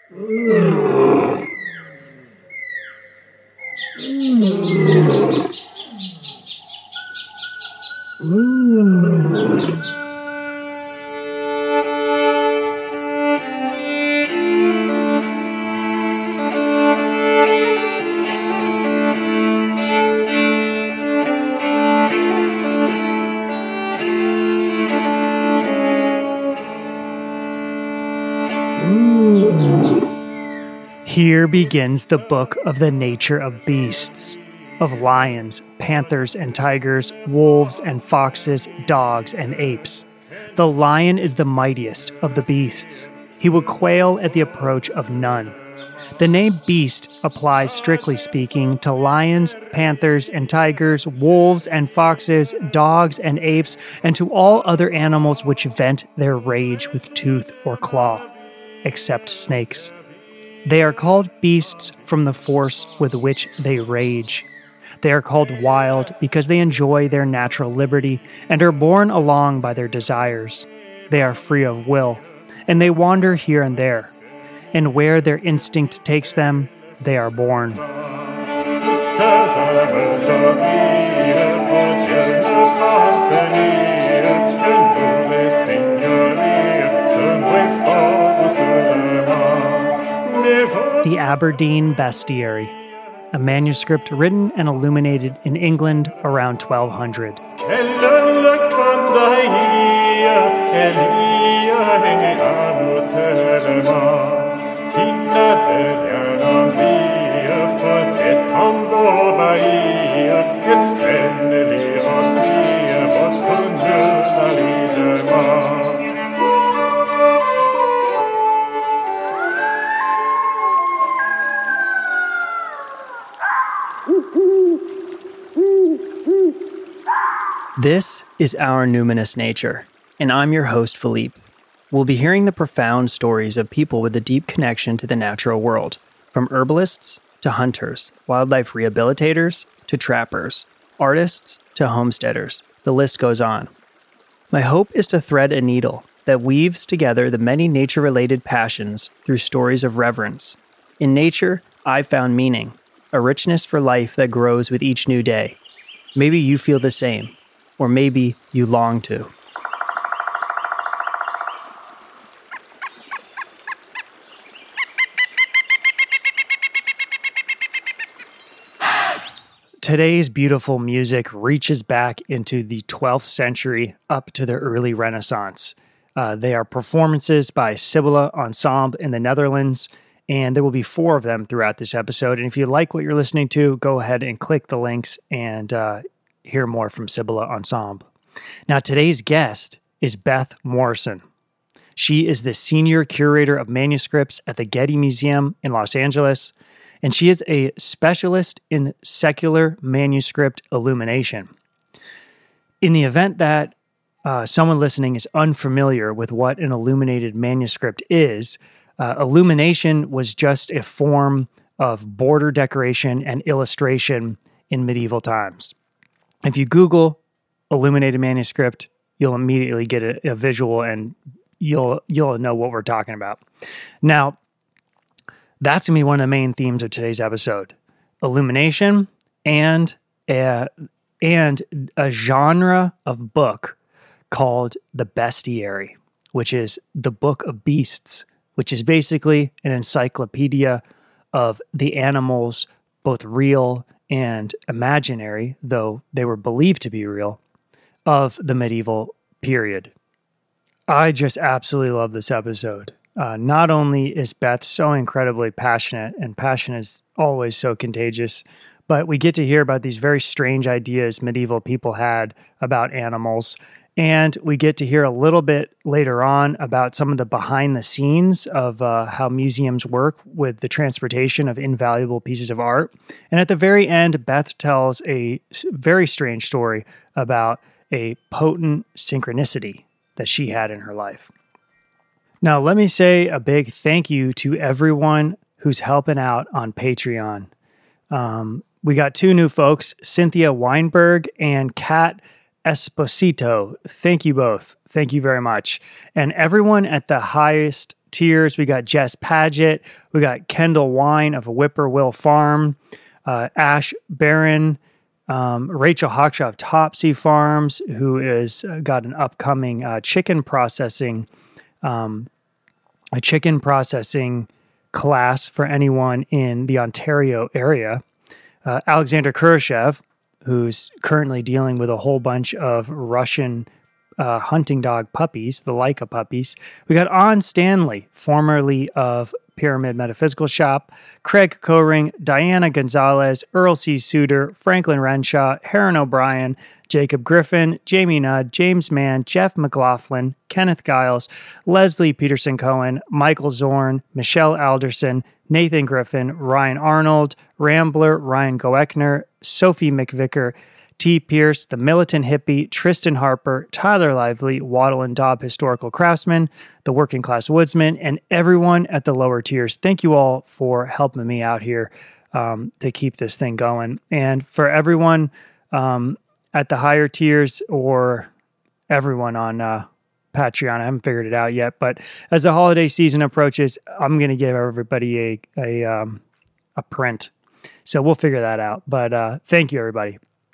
Here begins the book of the nature of beasts, of lions, panthers, and tigers, wolves and foxes, dogs and apes. The lion is the mightiest of the beasts. He will quail at the approach of none. The name beast applies, strictly speaking, to lions, panthers, and tigers, wolves and foxes, dogs and apes, and to all other animals which vent their rage with tooth or claw, except snakes. They are called beasts from the force with which they rage. They are called wild because they enjoy their natural liberty and are borne along by their desires. They are free of will, and they wander here and there. And where their instinct takes them, they are born. The Aberdeen Bestiary, a manuscript written and illuminated in England around 1200. This is Our Numinous Nature, and I'm your host, Philippe. We'll be hearing the profound stories of people with a deep connection to the natural world, from herbalists to hunters, wildlife rehabilitators to trappers, artists to homesteaders. The list goes on. My hope is to thread a needle that weaves together the many nature-related passions through stories of reverence. In nature, I've found meaning, a richness for life that grows with each new day. Maybe you feel the same. Or maybe you long to. Today's beautiful music reaches back into the 12th century up to the early Renaissance. They are performances by Sibylla Ensemble in the Netherlands, and there will be 4 of them throughout this episode. And if you like what you're listening to, go ahead and click the links and hear more from Sibylla Ensemble. Now, today's guest is Beth Morrison. She is the senior curator of manuscripts at the Getty Museum in Los Angeles, and she is a specialist in secular manuscript illumination. In the event that someone listening is unfamiliar with what an illuminated manuscript is, illumination was just a form of border decoration and illustration in medieval times. If you Google illuminated manuscript, you'll immediately get a visual and you'll know what we're talking about. Now, that's going to be one of the main themes of today's episode. Illumination and a genre of book called the Bestiary, which is the Book of Beasts, which is basically an encyclopedia of the animals, both real and imaginary, though they were believed to be real, of the medieval period. I just absolutely love this episode. Not only is Beth so incredibly passionate, and passion is always so contagious, but we get to hear about these very strange ideas medieval people had about animals, and we get to hear a little bit later on about some of the behind the scenes of how museums work with the transportation of invaluable pieces of art. And at the very end, Beth tells a very strange story about a potent synchronicity that she had in her life. Now, let me say a big thank you to everyone who's helping out on Patreon. We got 2 new folks, Cynthia Weinberg and Kat Esposito. Thank you both. Thank you very much. And everyone at the highest Tears, we got Jess Paget, we got Kendall Wine of Whippoorwill Farm, Ash Barron, Rachel Hawkshaw of Topsy Farms, who is got an upcoming chicken processing class for anyone in the Ontario area. Alexander Kurashev, who's currently dealing with a whole bunch of Russian hunting dog puppies, the Laika puppies. We got On Stanley, formerly of Pyramid Metaphysical Shop, Craig Coring, Diana Gonzalez, Earl C. Suter, Franklin Renshaw, Heron O'Brien, Jacob Griffin, Jamie Nudd, James Mann, Jeff McLaughlin, Kenneth Giles, Leslie Peterson Cohen, Michael Zorn, Michelle Alderson, Nathan Griffin, Ryan Arnold, Rambler, Ryan Goeckner, Sophie McVicker, T. Pierce, The Militant Hippie, Tristan Harper, Tyler Lively, Waddle and Daub Historical Craftsman, The Working Class Woodsman, and everyone at the lower tiers. Thank you all for helping me out here to keep this thing going. And for everyone at the higher tiers or everyone on Patreon, I haven't figured it out yet, but as the holiday season approaches, I'm going to give everybody a print. So we'll figure that out. But thank you, everybody.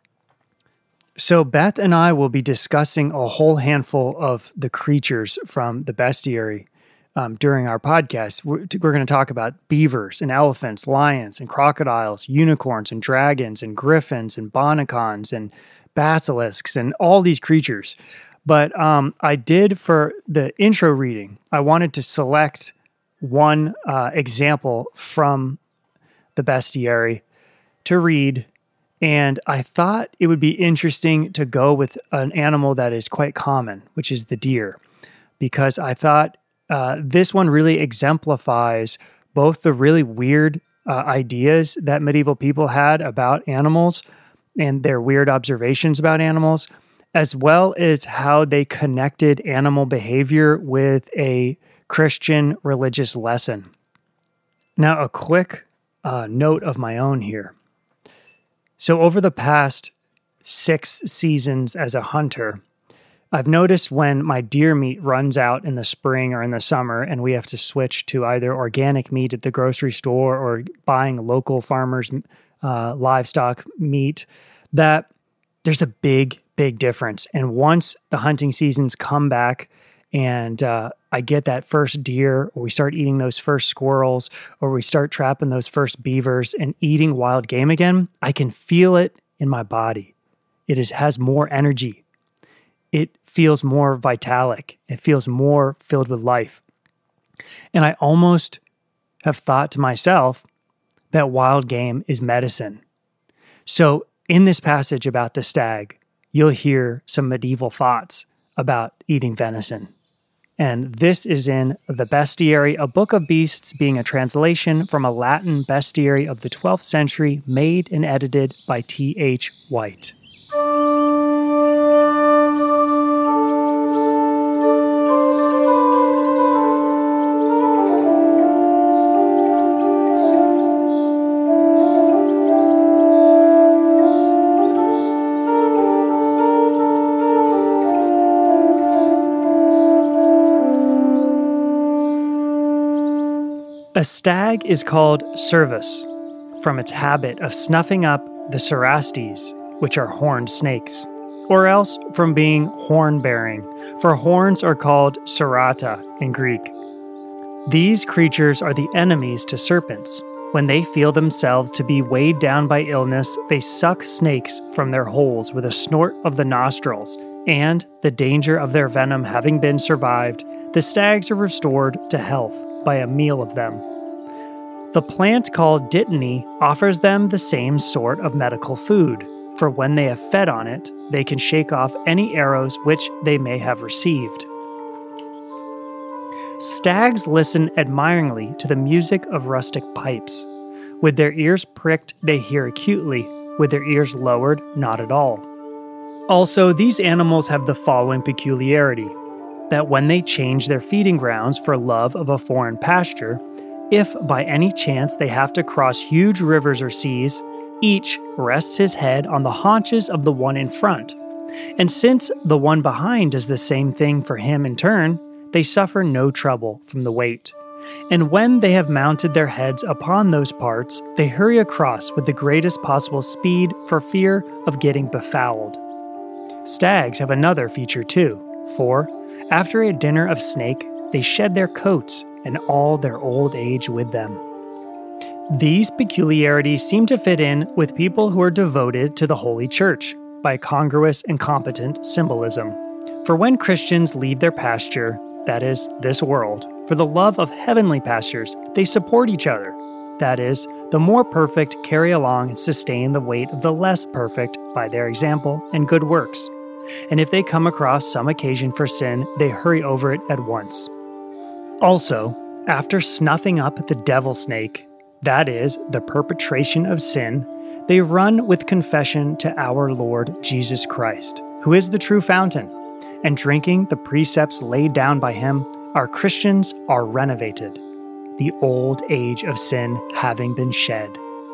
So Beth and I will be discussing a whole handful of the creatures from the bestiary during our podcast. We're going to talk about beavers and elephants, lions and crocodiles, unicorns and dragons and griffins and bonacons and basilisks and all these creatures. But I did, for the intro reading, I wanted to select one example from the bestiary to read. And I thought it would be interesting to go with an animal that is quite common, which is the deer, because I thought this one really exemplifies both the really weird ideas that medieval people had about animals and their weird observations about animals, as well as how they connected animal behavior with a Christian religious lesson. Now, a quick note of my own here. So over the past 6 seasons as a hunter, I've noticed when my deer meat runs out in the spring or in the summer and we have to switch to either organic meat at the grocery store or buying local farmers' livestock meat, that there's a big difference. And once the hunting seasons come back and I get that first deer, or we start eating those first squirrels, or we start trapping those first beavers and eating wild game again, I can feel it in my body. It has more energy. It feels more vitalic. It feels more filled with life. And I almost have thought to myself that wild game is medicine. So in this passage about the stag, you'll hear some medieval thoughts about eating venison. And this is in The Bestiary, a book of beasts, being a translation from a Latin bestiary of the 12th century, made and edited by T.H. White. A stag is called cervus from its habit of snuffing up the cerastes, which are horned snakes, or else from being horn-bearing, for horns are called cerata in Greek. These creatures are the enemies to serpents. When they feel themselves to be weighed down by illness, they suck snakes from their holes with a snort of the nostrils, and, the danger of their venom having been survived, the stags are restored to health by a meal of them. The plant called dittany offers them the same sort of medical food, for when they have fed on it, they can shake off any arrows which they may have received. Stags listen admiringly to the music of rustic pipes. With their ears pricked, they hear acutely. With their ears lowered, not at all. Also, these animals have the following peculiarity: that when they change their feeding grounds for love of a foreign pasture, if by any chance they have to cross huge rivers or seas, each rests his head on the haunches of the one in front. And since the one behind does the same thing for him in turn, they suffer no trouble from the weight. And when they have mounted their heads upon those parts, they hurry across with the greatest possible speed for fear of getting befouled. Stags have another feature too, for, after a dinner of snake, they shed their coats and all their old age with them. These peculiarities seem to fit in with people who are devoted to the Holy Church by congruous and competent symbolism. For when Christians leave their pasture, that is, this world, for the love of heavenly pastures, they support each other. That is, the more perfect carry along and sustain the weight of the less perfect by their example and good works. And if they come across some occasion for sin, they hurry over it at once. Also, after snuffing up the devil snake, that is, the perpetration of sin, they run with confession to our Lord Jesus Christ, who is the true fountain, and drinking the precepts laid down by him, our Christians are renovated, the old age of sin having been shed.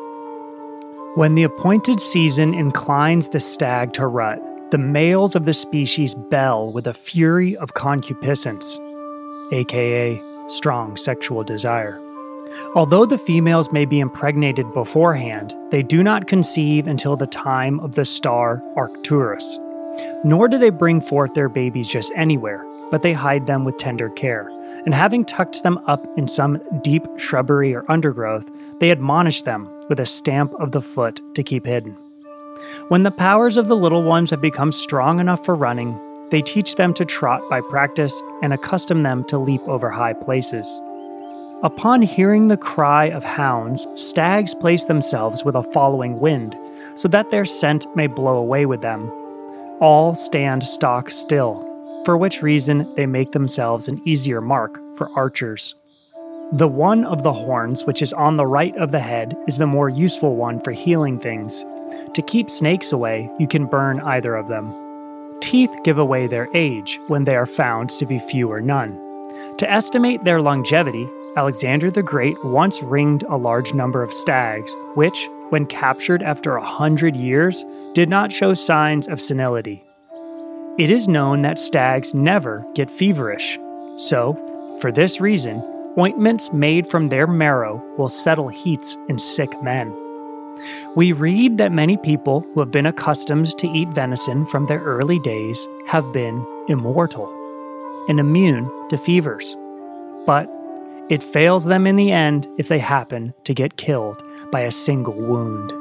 When the appointed season inclines the stag to rut, the males of the species bell with a fury of concupiscence, aka strong sexual desire. Although the females may be impregnated beforehand, they do not conceive until the time of the star Arcturus. Nor do they bring forth their babies just anywhere, but they hide them with tender care. And having tucked them up in some deep shrubbery or undergrowth, they admonish them with a stamp of the foot to keep hidden. When the powers of the little ones have become strong enough for running, they teach them to trot by practice and accustom them to leap over high places. Upon hearing the cry of hounds, stags place themselves with a following wind, so that their scent may blow away with them. All stand stock still, for which reason they make themselves an easier mark for archers. The one of the horns which is on the right of the head is the more useful one for healing things. To keep snakes away, you can burn either of them. Teeth give away their age when they are found to be few or none. To estimate their longevity, Alexander the Great once ringed a large number of stags, which, when captured after 100 years, did not show signs of senility. It is known that stags never get feverish, so, for this reason, ointments made from their marrow will settle heats in sick men. We read that many people who have been accustomed to eat venison from their early days have been immortal and immune to fevers. But it fails them in the end if they happen to get killed by a single wound.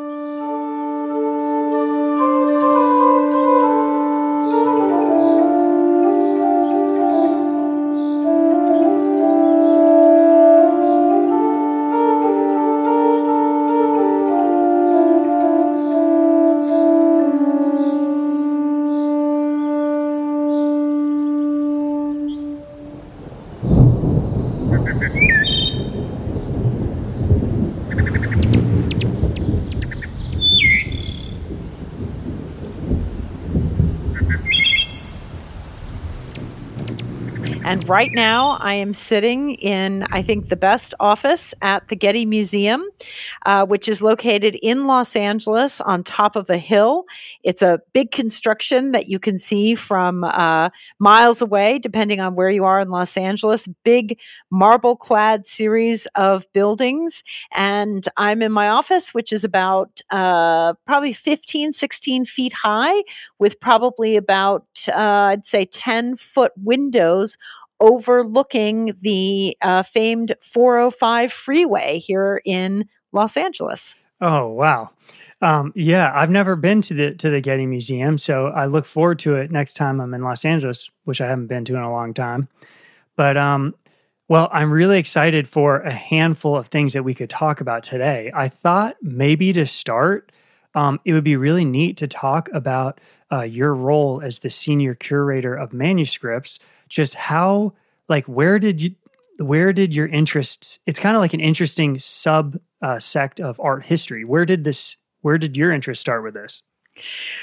And right now I am sitting in, I think, the best office at the Getty Museum, which is located in Los Angeles on top of a hill. It's a big construction that you can see from miles away, depending on where you are in Los Angeles. Big marble-clad series of buildings. And I'm in my office, which is about probably 15, 16 feet high, with probably about, I'd say, 10-foot windows overlooking the famed 405 freeway here in Los Angeles. Oh, wow. Yeah, I've never been to the Getty Museum, so I look forward to it next time I'm in Los Angeles, which I haven't been to in a long time. But, well, I'm really excited for a handful of things that we could talk about today. I thought maybe to start, it would be really neat to talk about your role as the senior curator of manuscripts. Just how, like, where did your interest, it's kind of like an interesting sect of art history. Where did your interest start with this?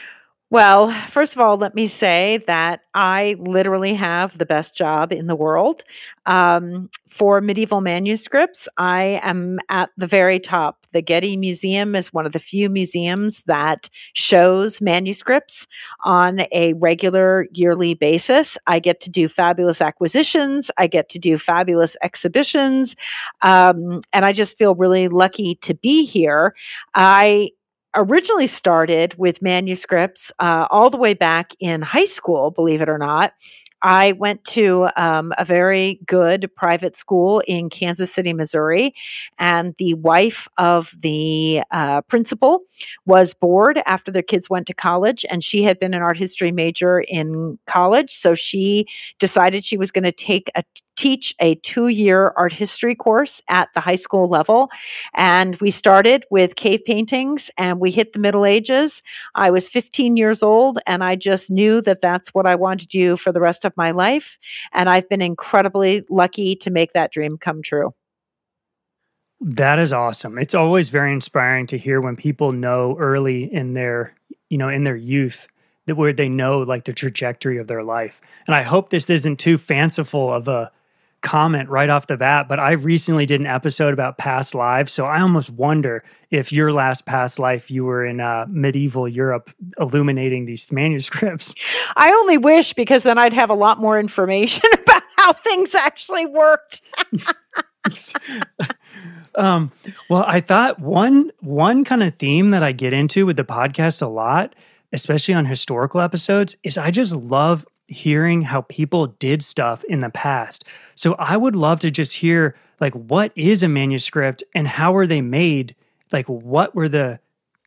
Well, first of all, let me say that I literally have the best job in the world. For medieval manuscripts, I am at the very top. The Getty Museum is one of the few museums that shows manuscripts on a regular yearly basis. I get to do fabulous acquisitions, I get to do fabulous exhibitions, and I just feel really lucky to be here. I originally started with manuscripts all the way back in high school, believe it or not. I went to a very good private school in Kansas City, Missouri, and the wife of the principal was bored after their kids went to college, and she had been an art history major in college, so she decided she was going to teach a 2-year art history course at the high school level. And we started with cave paintings and we hit the Middle Ages. I was 15 years old and I just knew that that's what I wanted to do for the rest of my life. And I've been incredibly lucky to make that dream come true. That is awesome. It's always very inspiring to hear when people know early in their, in their youth, that where they know like the trajectory of their life. And I hope this isn't too fanciful of a comment right off the bat, but I recently did an episode about past lives. So I almost wonder if your last past life, you were in medieval Europe illuminating these manuscripts. I only wish, because then I'd have a lot more information about how things actually worked. Well, I thought one kind of theme that I get into with the podcast a lot, especially on historical episodes, is I just love hearing how people did stuff in the past. So I would love to just hear like, what is a manuscript and how were they made? Like what were the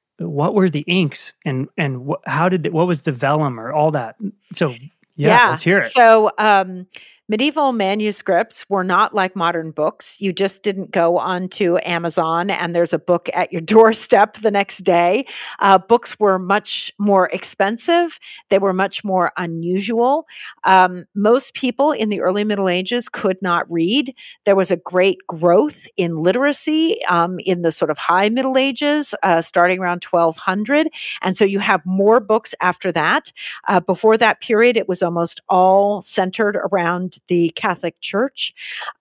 inks and what was the vellum or all that? So yeah, let's hear it. So medieval manuscripts were not like modern books. You just didn't go onto Amazon and there's a book at your doorstep the next day. Books were much more expensive. They were much more unusual. Most people in the early Middle Ages could not read. There was a great growth in literacy in the sort of high Middle Ages, starting around 1200. And so you have more books after that. Before that period, it was almost all centered around the Catholic Church.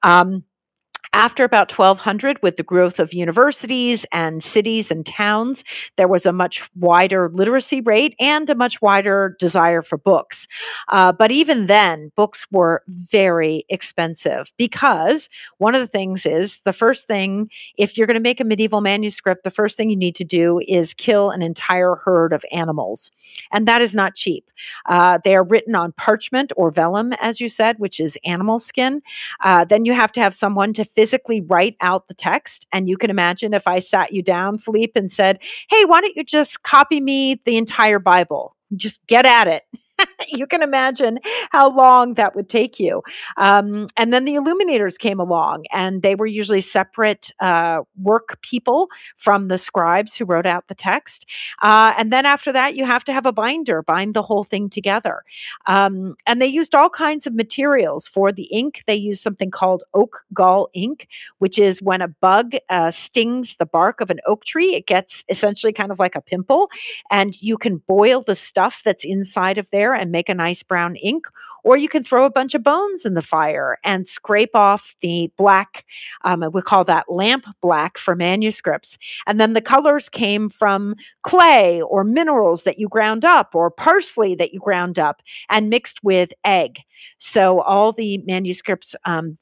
After about 1200, with the growth of universities and cities and towns, there was a much wider literacy rate and a much wider desire for books. But even then, books were very expensive because one of the things is the first thing, if you're going to make a medieval manuscript, the first thing you need to do is kill an entire herd of animals. And that is not cheap. They are written on parchment or vellum, as you said, which is animal skin. Then you have to have someone to physically write out the text. And you can imagine if I sat you down, Philippe, and said, hey, why don't you just copy me the entire Bible? Just get at it. You can imagine how long that would take you. And then the illuminators came along, and they were usually separate work people from the scribes who wrote out the text. And then after that, you have to have a binder, bind the whole thing together. And they used all kinds of materials for the ink. They used something called oak gall ink, which is when a bug stings the bark of an oak tree, it gets essentially kind of like a pimple, and you can boil the stuff that's inside of there and make a nice brown ink, or you can throw a bunch of bones in the fire and scrape off the black. We call that lamp black for manuscripts. And then the colors came from clay or minerals that you ground up or parsley that you ground up and mixed with egg. So all the manuscripts,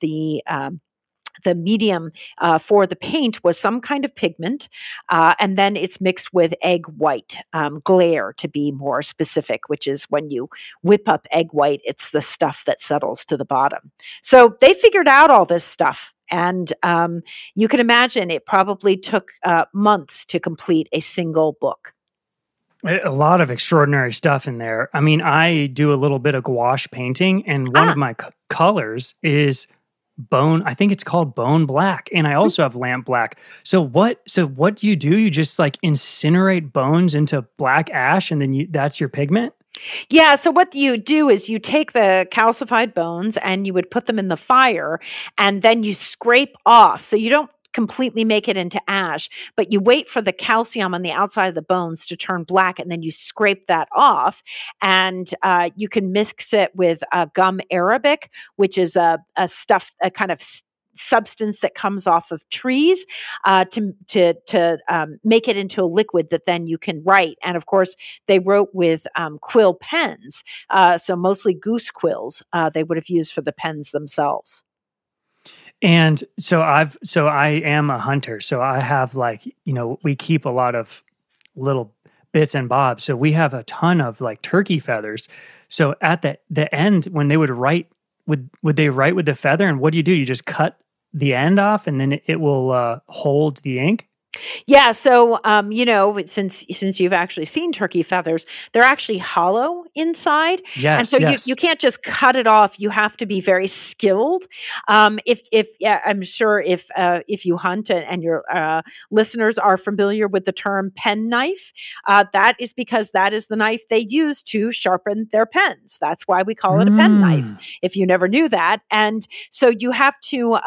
the medium for the paint was some kind of pigment, and then it's mixed with egg white, glaire to be more specific, which is when you whip up egg white, it's the stuff that settles to the bottom. So they figured out all this stuff. And you can imagine it probably took months to complete a single book. A lot of extraordinary stuff in there. I mean, I do a little bit of gouache painting, and one of my colors is bone. I think it's called bone black, and I also have lamp black. So what do? You just like incinerate bones into black ash, and then that's your pigment? Yeah. So what you do is you take the calcified bones and you would put them in the fire, and then you scrape off. So you don't completely make it into ash, but you wait for the calcium on the outside of the bones to turn black, and then you scrape that off, and you can mix it with gum arabic, which is a kind of substance that comes off of trees, to make it into a liquid that then you can write. And of course, they wrote with quill pens, so mostly goose quills they would have used for the pens themselves. And so I am a hunter. So I have we keep a lot of little bits and bobs. So we have a ton of like turkey feathers. So at the end, when they would write, would they write with the feather? And what do? You just cut the end off and then it will hold the ink? Yeah, so since you've actually seen turkey feathers, they're actually hollow inside, and Yes, so yes. you can't just cut it off. You have to be very skilled. If yeah, I'm sure if you hunt and your listeners are familiar with the term pen knife, that is because that is the knife they use to sharpen their pens. That's why we call it a pen knife. If you never knew that, and so you have to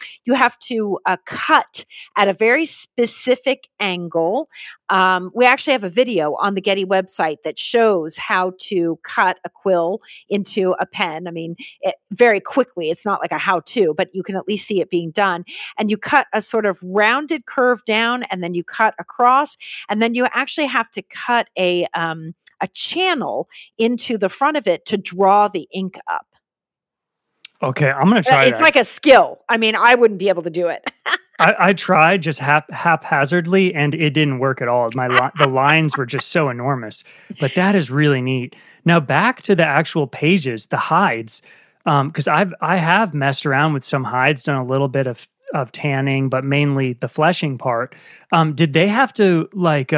cut at a very specific angle. We actually have a video on the Getty website that shows how to cut a quill into a pen. I mean, very quickly. It's not like a how-to, but you can at least see it being done. And you cut a sort of rounded curve down, and then you cut across, and then you actually have to cut a channel into the front of it to draw the ink up. Okay, I'm going to try It's like a skill. I mean, I wouldn't be able to do it. I tried just haphazardly, and it didn't work at all. The lines were just so enormous. But that is really neat. Now back to the actual pages, the hides, because I have messed around with some hides, done a little bit of tanning, but mainly the fleshing part. Did they have to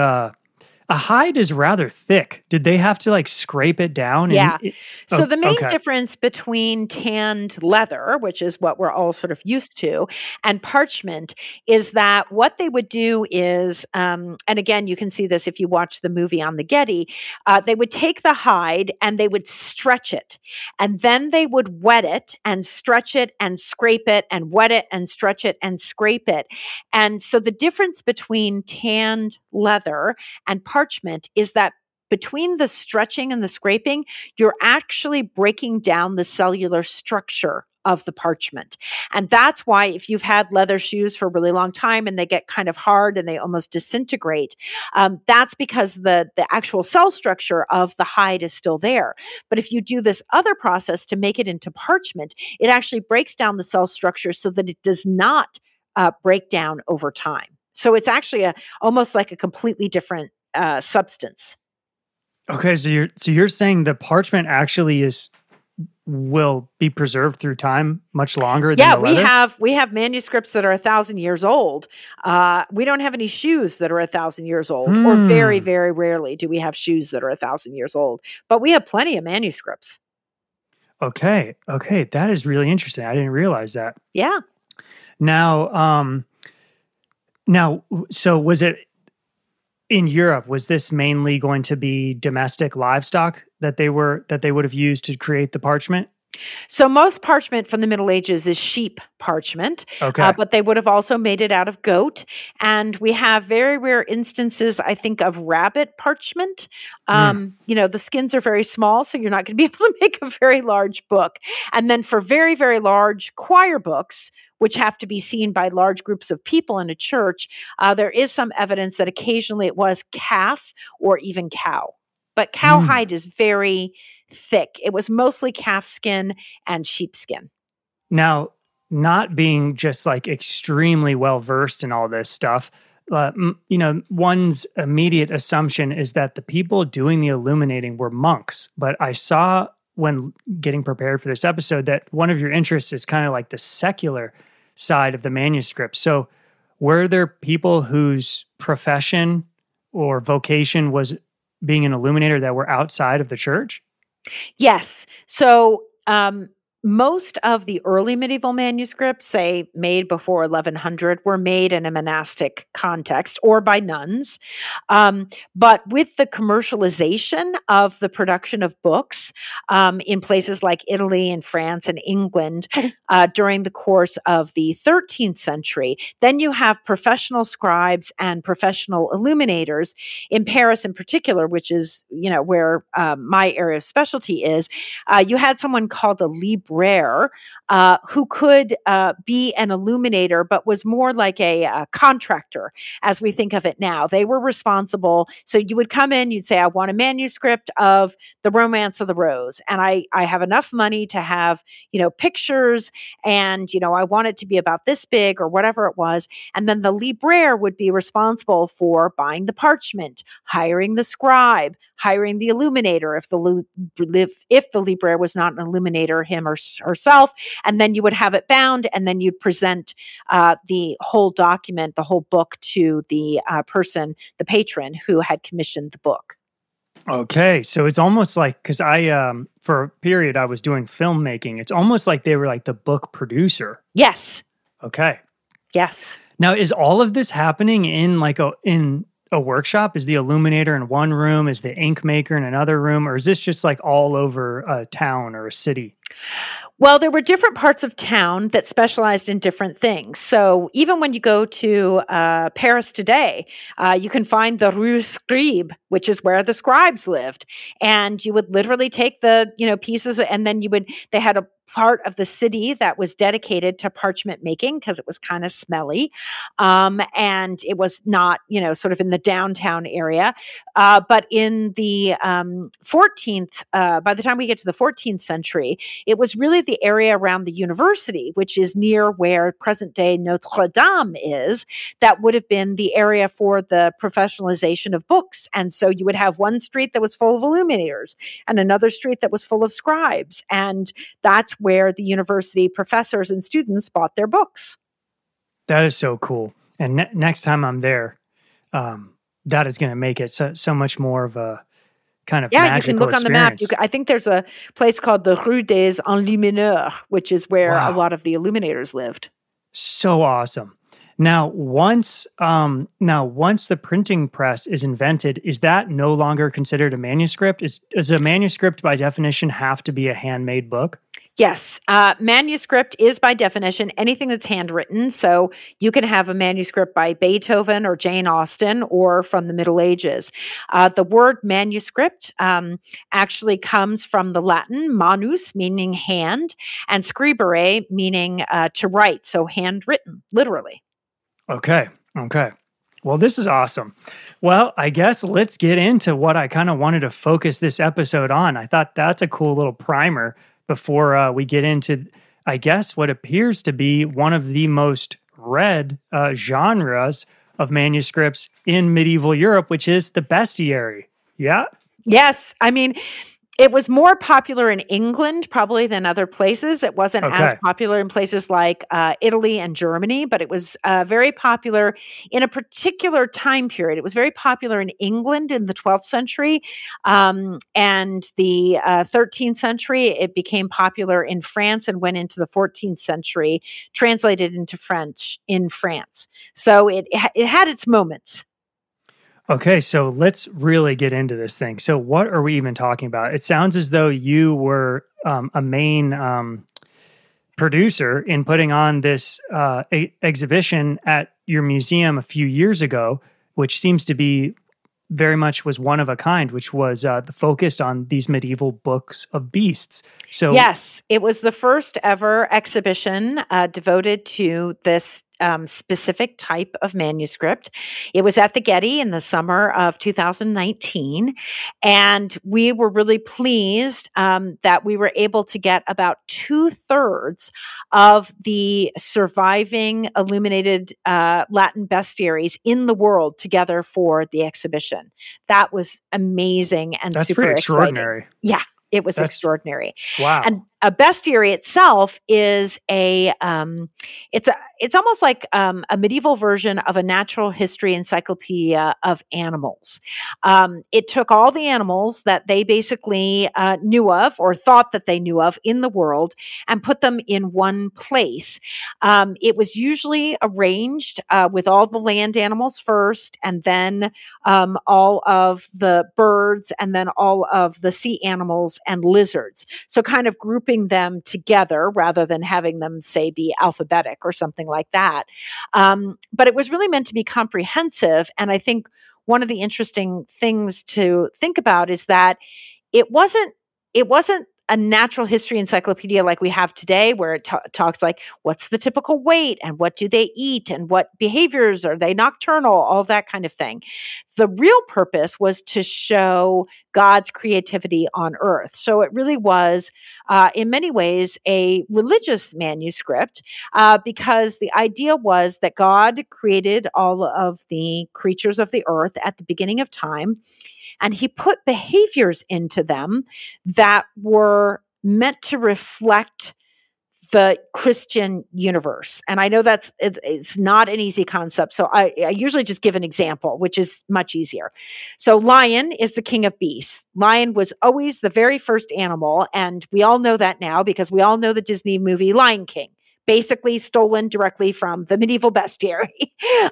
a hide is rather thick. Did they have to scrape it down? Yeah. So the main okay. difference between tanned leather, which is what we're all sort of used to, and parchment is that what they would do is, and again, you can see this if you watch the movie on the Getty, they would take the hide and they would stretch it. And then they would wet it and stretch it and scrape it and wet it and stretch it and scrape it. And so the difference between tanned leather and parchment is that between the stretching and the scraping, you're actually breaking down the cellular structure of the parchment. And that's why if you've had leather shoes for a really long time and they get kind of hard and they almost disintegrate, that's because the actual cell structure of the hide is still there. But if you do this other process to make it into parchment, it actually breaks down the cell structure so that it does not break down over time. So it's actually almost like a completely different substance. Okay, so you're saying the parchment actually will be preserved through time much longer than the leather? we have manuscripts that are 1,000 years old. We don't have any shoes that are 1,000 years old, or very, very rarely do we have shoes that are 1,000 years old. But we have plenty of manuscripts. Okay, that is really interesting. I didn't realize that. Yeah. Now, so was it in Europe? Was this mainly going to be domestic livestock that they would have used to create the parchment? So most parchment from the Middle Ages is sheep parchment, okay. But they would have also made it out of goat. And we have very rare instances, I think, of rabbit parchment. The skins are very small, so you're not going to be able to make a very large book. And then for very, very large choir books, which have to be seen by large groups of people in a church, there is some evidence that occasionally it was calf or even cow. But cowhide is very thick. It was mostly calf skin and sheep skin. Now, not being just extremely well versed in all this stuff, one's immediate assumption is that the people doing the illuminating were monks. But I saw when getting prepared for this episode that one of your interests is kind of like the secular side of the manuscript. So were there people whose profession or vocation was being an illuminator that were outside of the church? Yes. So most of the early medieval manuscripts, say made before 1100, were made in a monastic context or by nuns. But with the commercialization of the production of books in places like Italy and France and England during the course of the 13th century, then you have professional scribes and professional illuminators in Paris in particular, which is, where my area of specialty is. You had someone called a libraire who could be an illuminator, but was more like a contractor as we think of it now. They were responsible. So you would come in, you'd say, I want a manuscript of The Romance of the Rose. And I have enough money to have, pictures and, I want it to be about this big or whatever it was. And then the libraire would be responsible for buying the parchment, hiring the scribe, hiring the illuminator if the libraire was not an illuminator, him or herself. And then you would have it bound, and then you'd present the whole document, the whole book to the person, the patron who had commissioned the book. Okay, so it's almost like, because for a period I was doing filmmaking, it's almost like they were like the book producer. Yes. Okay. Yes. Now, is all of this happening in a workshop? Is the illuminator in one room? Is the ink maker in another room? Or is this just like all over a town or a city? Well, there were different parts of town that specialized in different things. So even when you go to Paris today, you can find the Rue Scribe, which is where the scribes lived. And you would literally take the, pieces, and then they had a part of the city that was dedicated to parchment making because it was kind of smelly. And it was not, sort of in the downtown area. But in the 14th, by the time we get to the 14th century, it was really the area around the university, which is near where present day Notre Dame is, that would have been the area for the professionalization of books. And so you would have one street that was full of illuminators and another street that was full of scribes. And that's where the university professors and students bought their books. That is so cool. And next time I'm there, that is going to make it so much more of a kind of magical you can look experience. on the map. I think there's a place called the Rue des Enlumineurs, which is where a lot of the illuminators lived. So awesome. Now, once the printing press is invented, is that no longer considered a manuscript? Does a manuscript by definition have to be a handmade book? Yes. Manuscript is by definition anything that's handwritten. So you can have a manuscript by Beethoven or Jane Austen or from the Middle Ages. The word manuscript actually comes from the Latin manus, meaning hand, and scribere, meaning to write. So handwritten, literally. Okay. Well, this is awesome. Well, I guess let's get into what I kind of wanted to focus this episode on. I thought that's a cool little primer before we get into, I guess, what appears to be one of the most read genres of manuscripts in medieval Europe, which is the bestiary. Yeah? Yes. I mean, it was more popular in England probably than other places. It wasn't as popular in places like Italy and Germany, but it was very popular in a particular time period. It was very popular in England in the 12th century and the 13th century. It became popular in France and went into the 14th century, translated into French in France. So it had its moments. Okay, so let's really get into this thing. So what are we even talking about? It sounds as though you were a main producer in putting on this exhibition at your museum a few years ago, which seems to be very much was one of a kind, which was focused on these medieval books of beasts. So yes, it was the first ever exhibition devoted to this specific type of manuscript. It was at the Getty in the summer of 2019. And we were really pleased that we were able to get about 2/3 of the surviving illuminated Latin bestiaries in the world together for the exhibition. That was amazing and that's super pretty exciting. extraordinary. Yeah. It was extraordinary. Wow. And a bestiary itself is it's almost like a medieval version of a natural history encyclopedia of animals. It took all the animals that they basically knew of or thought that they knew of in the world and put them in one place. It was usually arranged with all the land animals first, and then all of the birds, and then all of the sea animals and lizards. So kind of grouping them together rather than having them, say, be alphabetic or something like that. But it was really meant to be comprehensive. And I think one of the interesting things to think about is that it wasn't a natural history encyclopedia like we have today, where it talks like what's the typical weight and what do they eat and what behaviors are they nocturnal, all that kind of thing. The real purpose was to show God's creativity on earth. So it really was, in many ways, a religious manuscript, because the idea was that God created all of the creatures of the earth at the beginning of time, and he put behaviors into them that were meant to reflect the Christian universe. And I know it's not an easy concept. So I usually just give an example, which is much easier. So lion is the king of beasts. Lion was always the very first animal. And we all know that now because we all know the Disney movie Lion King, basically stolen directly from the medieval bestiary.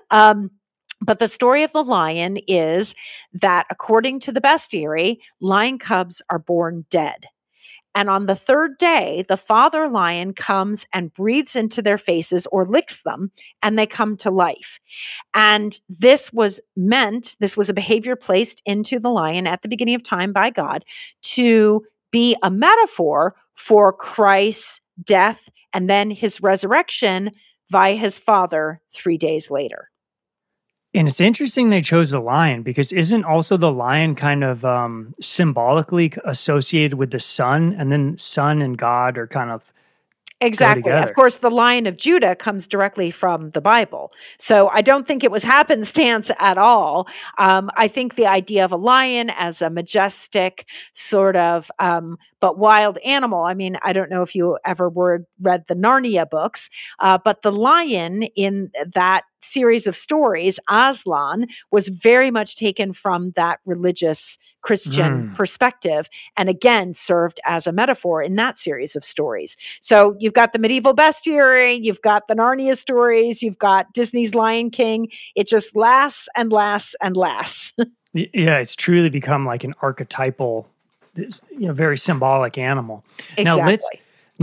But the story of the lion is that, according to the bestiary, lion cubs are born dead. And on the third day, the father lion comes and breathes into their faces or licks them, and they come to life. And this was a behavior placed into the lion at the beginning of time by God to be a metaphor for Christ's death and then his resurrection via his father 3 days later. And it's interesting they chose the lion, because isn't also the lion kind of symbolically associated with the sun, and then sun and God are kind of Exactly. Of course, the Lion of Judah comes directly from the Bible. So I don't think it was happenstance at all. I think the idea of a lion as a majestic sort of but wild animal. I mean, I don't know if you ever read the Narnia books, but the lion in that series of stories, Aslan, was very much taken from that religious Christian perspective, and again served as a metaphor in that series of stories. So you've got the medieval bestiary, you've got the Narnia stories, you've got Disney's Lion King. It just lasts and lasts and lasts. Yeah, it's truly become like an archetypal, very symbolic animal. Exactly.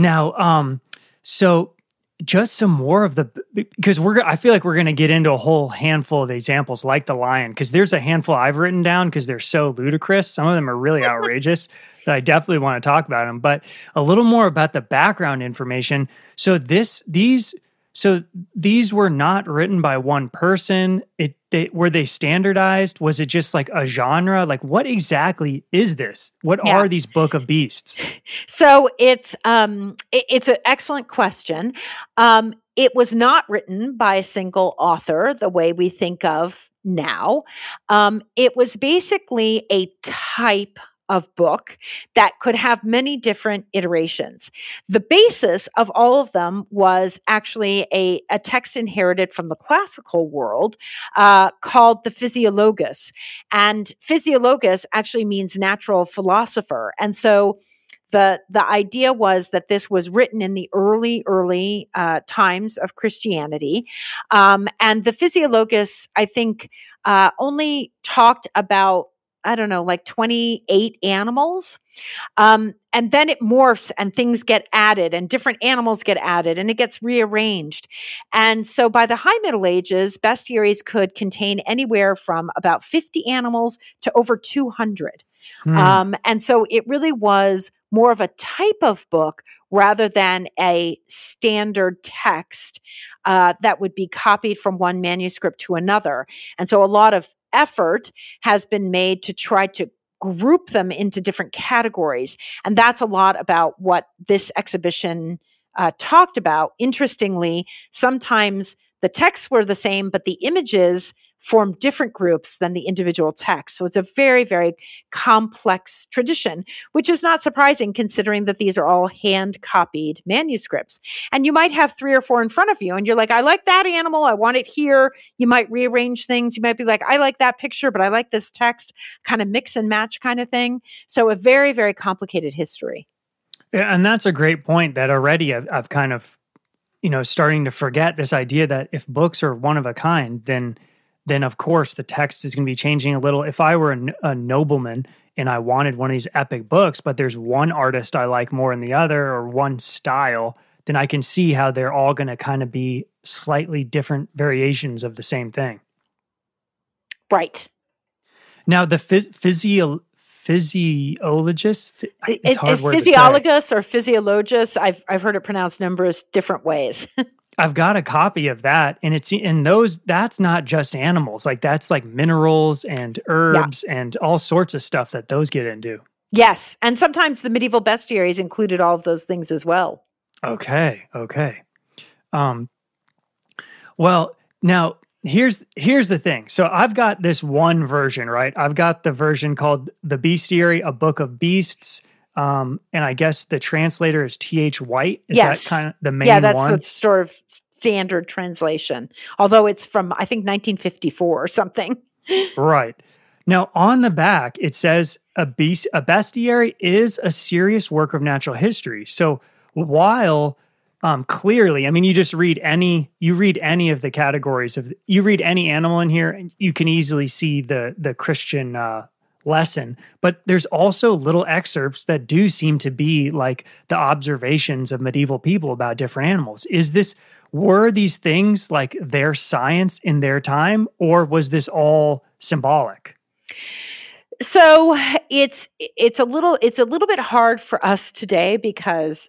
So just some more of because I feel like we're going to get into a whole handful of examples like the lion, because there's a handful I've written down because they're so ludicrous. Some of them are really outrageous that I definitely want to talk about them, but a little more about the background information. So these were not written by one person. Were they standardized? Was it just like a genre? Like, what exactly is this? What are these Book of Beasts? So it's an excellent question. It was not written by a single author the way we think of now. It was basically a type of book that could have many different iterations. The basis of all of them was actually a text inherited from the classical world called the Physiologus. And Physiologus actually means natural philosopher. And so the idea was that this was written in the early times of Christianity. And the Physiologus, I think, only talked about, I don't know, like 28 animals. And then it morphs and things get added and different animals get added and it gets rearranged. And so by the High Middle Ages, bestiaries could contain anywhere from about 50 animals to over 200. And so it really was more of a type of book rather than a standard text that would be copied from one manuscript to another. And so a lot of effort has been made to try to group them into different categories. And that's a lot about what this exhibition talked about. Interestingly, sometimes the texts were the same, but the images form different groups than the individual texts. So it's a very, very complex tradition, which is not surprising considering that these are all hand copied manuscripts. And you might have 3 or 4 in front of you and you're like, I like that animal. I want it here. You might rearrange things. You might be like, I like that picture, but I like this text, kind of mix and match kind of thing. So a very, very complicated history. Yeah, and that's a great point that already I've kind of, starting to forget this idea that if books are one of a kind, then of course the text is going to be changing a little. If I were a nobleman and I wanted one of these epic books, but there's one artist I like more than the other or one style, then I can see how they're all going to kind of be slightly different variations of the same thing. Right. Now, the physiologist, it's hard word to say. Physiologus or physiologus, I've heard it pronounced numerous different ways. I've got a copy of that, and it's in those. That's not just animals; like that's like minerals and herbs and all sorts of stuff that those get into. Yes, and sometimes the medieval bestiaries included all of those things as well. Okay. Well, now here's the thing. So I've got this one version, right? I've got the version called the Bestiary, a Book of Beasts. And I guess the translator is T.H. White. Is that kind of the main one? Yeah, that's sort of standard translation. Although it's from, I think, 1954 or something. Right. Now, on the back, it says a bestiary is a serious work of natural history. So while clearly, I mean, you read any of the categories you read any animal in here, and you can easily see the Christian lesson, but there's also little excerpts that do seem to be like the observations of medieval people about different animals. Were these things like their science in their time, or was this all symbolic? So it's a little bit hard for us today because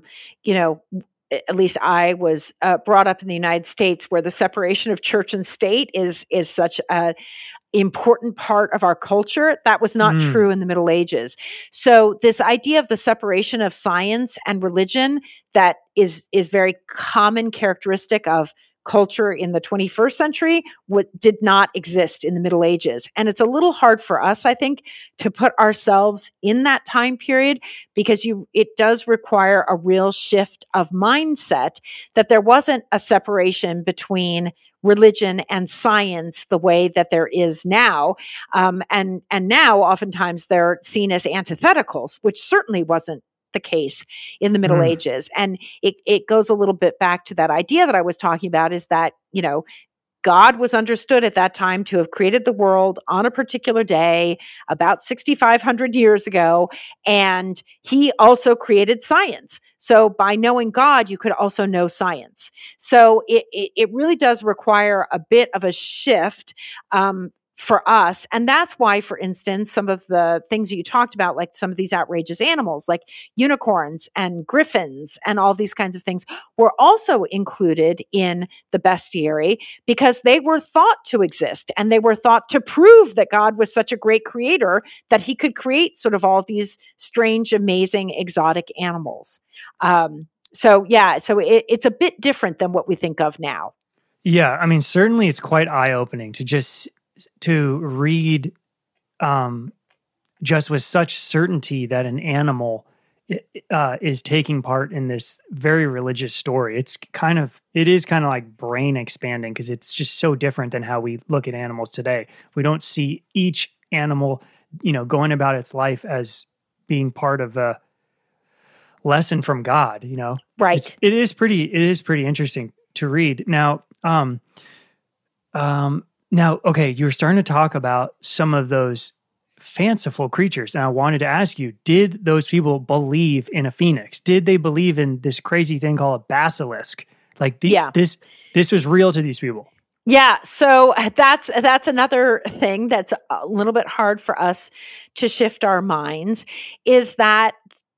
at least I was brought up in the United States where the separation of church and state is such a important part of our culture. That was not true in the Middle Ages. So this idea of the separation of science and religion that is very common characteristic of culture in the 21st century did not exist in the Middle Ages. And it's a little hard for us, I think, to put ourselves in that time period because it does require a real shift of mindset that there wasn't a separation between religion and science the way that there is now. And now oftentimes they're seen as antitheticals, which certainly wasn't the case in the Middle Ages. And it goes a little bit back to that idea that I was talking about is that, God was understood at that time to have created the world on a particular day about 6,500 years ago. And he also created science. So by knowing God, you could also know science. So it really does require a bit of a shift for us. And that's why, for instance, some of the things that you talked about, like some of these outrageous animals, like unicorns and griffins and all these kinds of things, were also included in the bestiary because they were thought to exist and they were thought to prove that God was such a great creator that he could create sort of all these strange, amazing, exotic animals. So it's a bit different than what we think of now. Yeah, I mean, certainly it's quite eye-opening to read just with such certainty that an animal is taking part in this very religious story. It is kind of like brain expanding because it's just so different than how we look at animals today. We don't see each animal, going about its life as being part of a lesson from God, Right. It is pretty interesting to read. Now, okay, you were starting to talk about some of those fanciful creatures, and I wanted to ask you, did those people believe in a phoenix? Did they believe in this crazy thing called a basilisk? This was real to these people? Yeah, so that's another thing that's a little bit hard for us to shift our minds, is that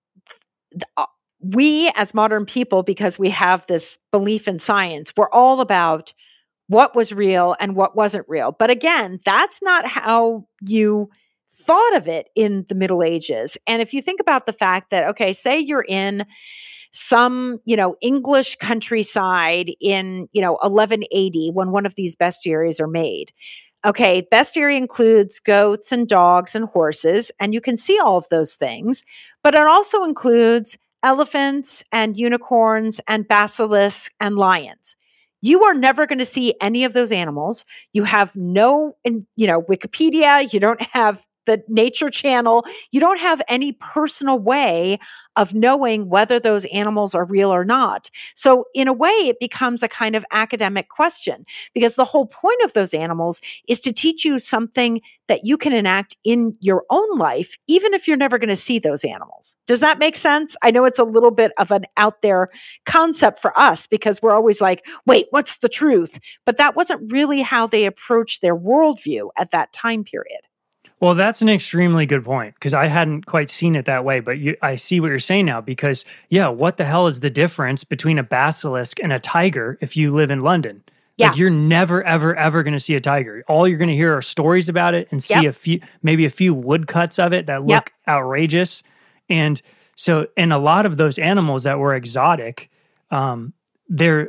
we as modern people, because we have this belief in science, we're all about what was real and what wasn't real. But again, that's not how you thought of it in the Middle Ages. And if you think about the fact that, okay, say you're in some, English countryside in, 1180 when one of these bestiaries are made. Okay, bestiary includes goats and dogs and horses, and you can see all of those things, but it also includes elephants and unicorns and basilisks and lions. You are never going to see any of those animals. You have no, Wikipedia, you don't have the Nature Channel, you don't have any personal way of knowing whether those animals are real or not. So in a way, it becomes a kind of academic question, because the whole point of those animals is to teach you something that you can enact in your own life, even if you're never going to see those animals. Does that make sense? I know it's a little bit of an out there concept for us because we're always like, wait, what's the truth? But that wasn't really how they approached their worldview at that time period. Well, that's an extremely good point because I hadn't quite seen it that way, but I see what you're saying now because, what the hell is the difference between a basilisk and a tiger if you live in London? Yeah. Like you're never, ever, ever going to see a tiger. All you're going to hear are stories about it and see maybe a few woodcuts of it that look outrageous. And so, and a lot of those animals that were exotic, they're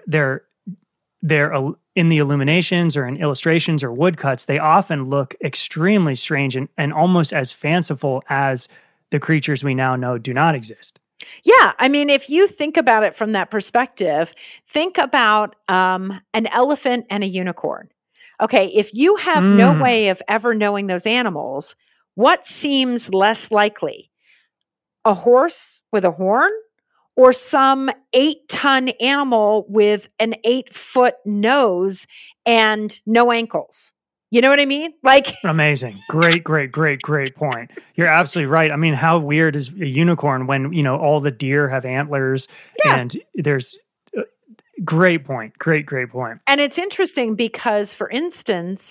in the illuminations or in illustrations or woodcuts, they often look extremely strange and almost as fanciful as the creatures we now know do not exist. Yeah. I mean, if you think about it from that perspective, think about an elephant and a unicorn. Okay. If you have no way of ever knowing those animals, what seems less likely? A horse with a horn? Or some 8-ton animal with an 8-foot nose and no ankles. You know what I mean? Like amazing. Great point. You're absolutely right. I mean, how weird is a unicorn when, all the deer have antlers and there's great point. Great point. And it's interesting because, for instance,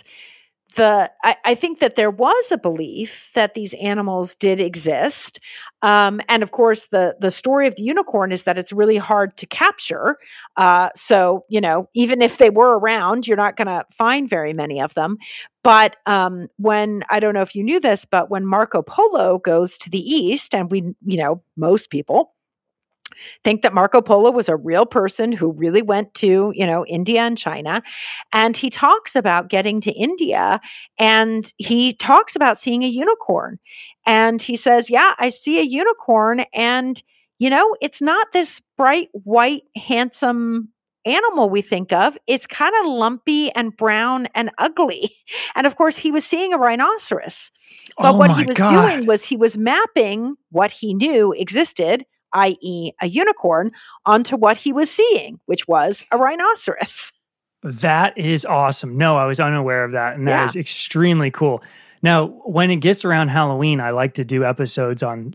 I think that there was a belief that these animals did exist. And of course, the story of the unicorn is that it's really hard to capture. So, even if they were around, you're not going to find very many of them. But when, I don't know if you knew this, but when Marco Polo goes to the East, and most people think that Marco Polo was a real person who really went to, India and China. And he talks about getting to India and he talks about seeing a unicorn. And he says, I see a unicorn. And, it's not this bright, white, handsome animal we think of. It's kind of lumpy and brown and ugly. And of course, he was seeing a rhinoceros. But what he was doing was he was mapping what he knew existed, i.e. a unicorn, onto what he was seeing, which was a rhinoceros. That is awesome. No, I was unaware of that, and that is extremely cool. Now, when it gets around Halloween, I like to do episodes on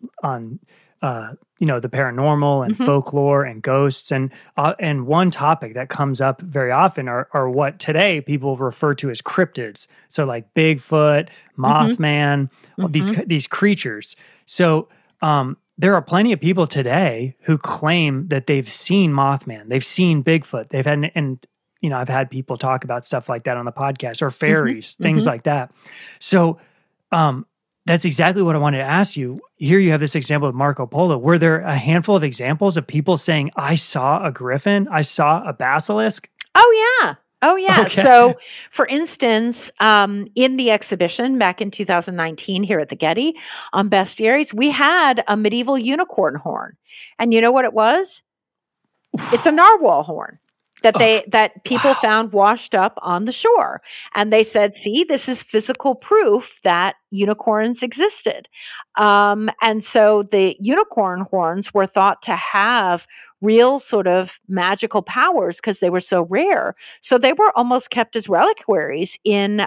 the paranormal and folklore and ghosts, and one topic that comes up very often are what today people refer to as cryptids. So like Bigfoot, Mothman, these creatures. So there are plenty of people today who claim that they've seen Mothman, they've seen Bigfoot, they've had, and I've had people talk about stuff like that on the podcast, or fairies, things like that. So that's exactly what I wanted to ask you. Here you have this example of Marco Polo. Were there a handful of examples of people saying, I saw a griffin, I saw a basilisk? Oh, yeah. Okay. So, for instance, in the exhibition back in 2019 here at the Getty on bestiaries, we had a medieval unicorn horn. And you know what it was? It's a narwhal horn that people found washed up on the shore. And they said, see, this is physical proof that unicorns existed. And so the unicorn horns were thought to have real sort of magical powers because they were so rare. So they were almost kept as reliquaries in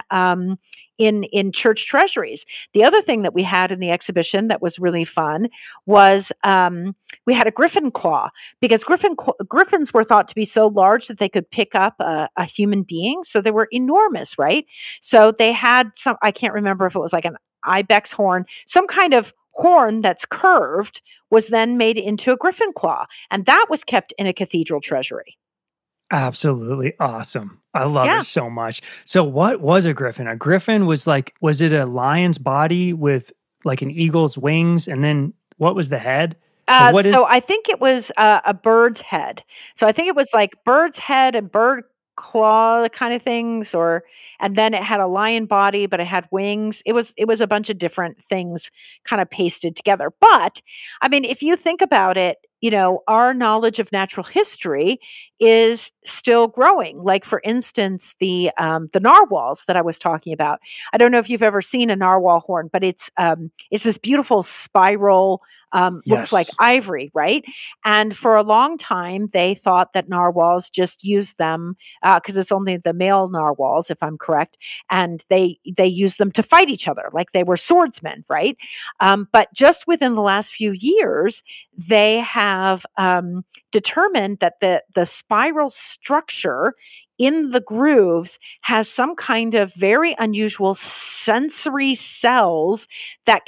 church treasuries. The other thing that we had in the exhibition that was really fun was we had a griffin claw, because griffins were thought to be so large that they could pick up a human being. So they were enormous, right? So they had some, I can't remember if it was like an ibex horn, some kind of horn that's curved was then made into a griffin claw. And that was kept in a cathedral treasury. Absolutely awesome. I love it so much. So what was a griffin? A griffin was it a lion's body with like an eagle's wings? And then what was the head? What So is? I think it was a bird's head. So I think it was like bird's head and bird claw kind of things, or and then it had a lion body, but it had wings. It was a bunch of different things kind of pasted together. But I mean, if you think about it, our knowledge of natural history is still growing. Like for instance, the narwhals that I was talking about. I don't know if you've ever seen a narwhal horn, but it's this beautiful spiral, looks like Yes. ivory, right? And for a long time, they thought that narwhals just used them because it's only the male narwhals, if I'm correct, and they use them to fight each other, like they were swordsmen, right? But just within the last few years, they have determined that the spiral structure in the grooves has some kind of very unusual sensory cells that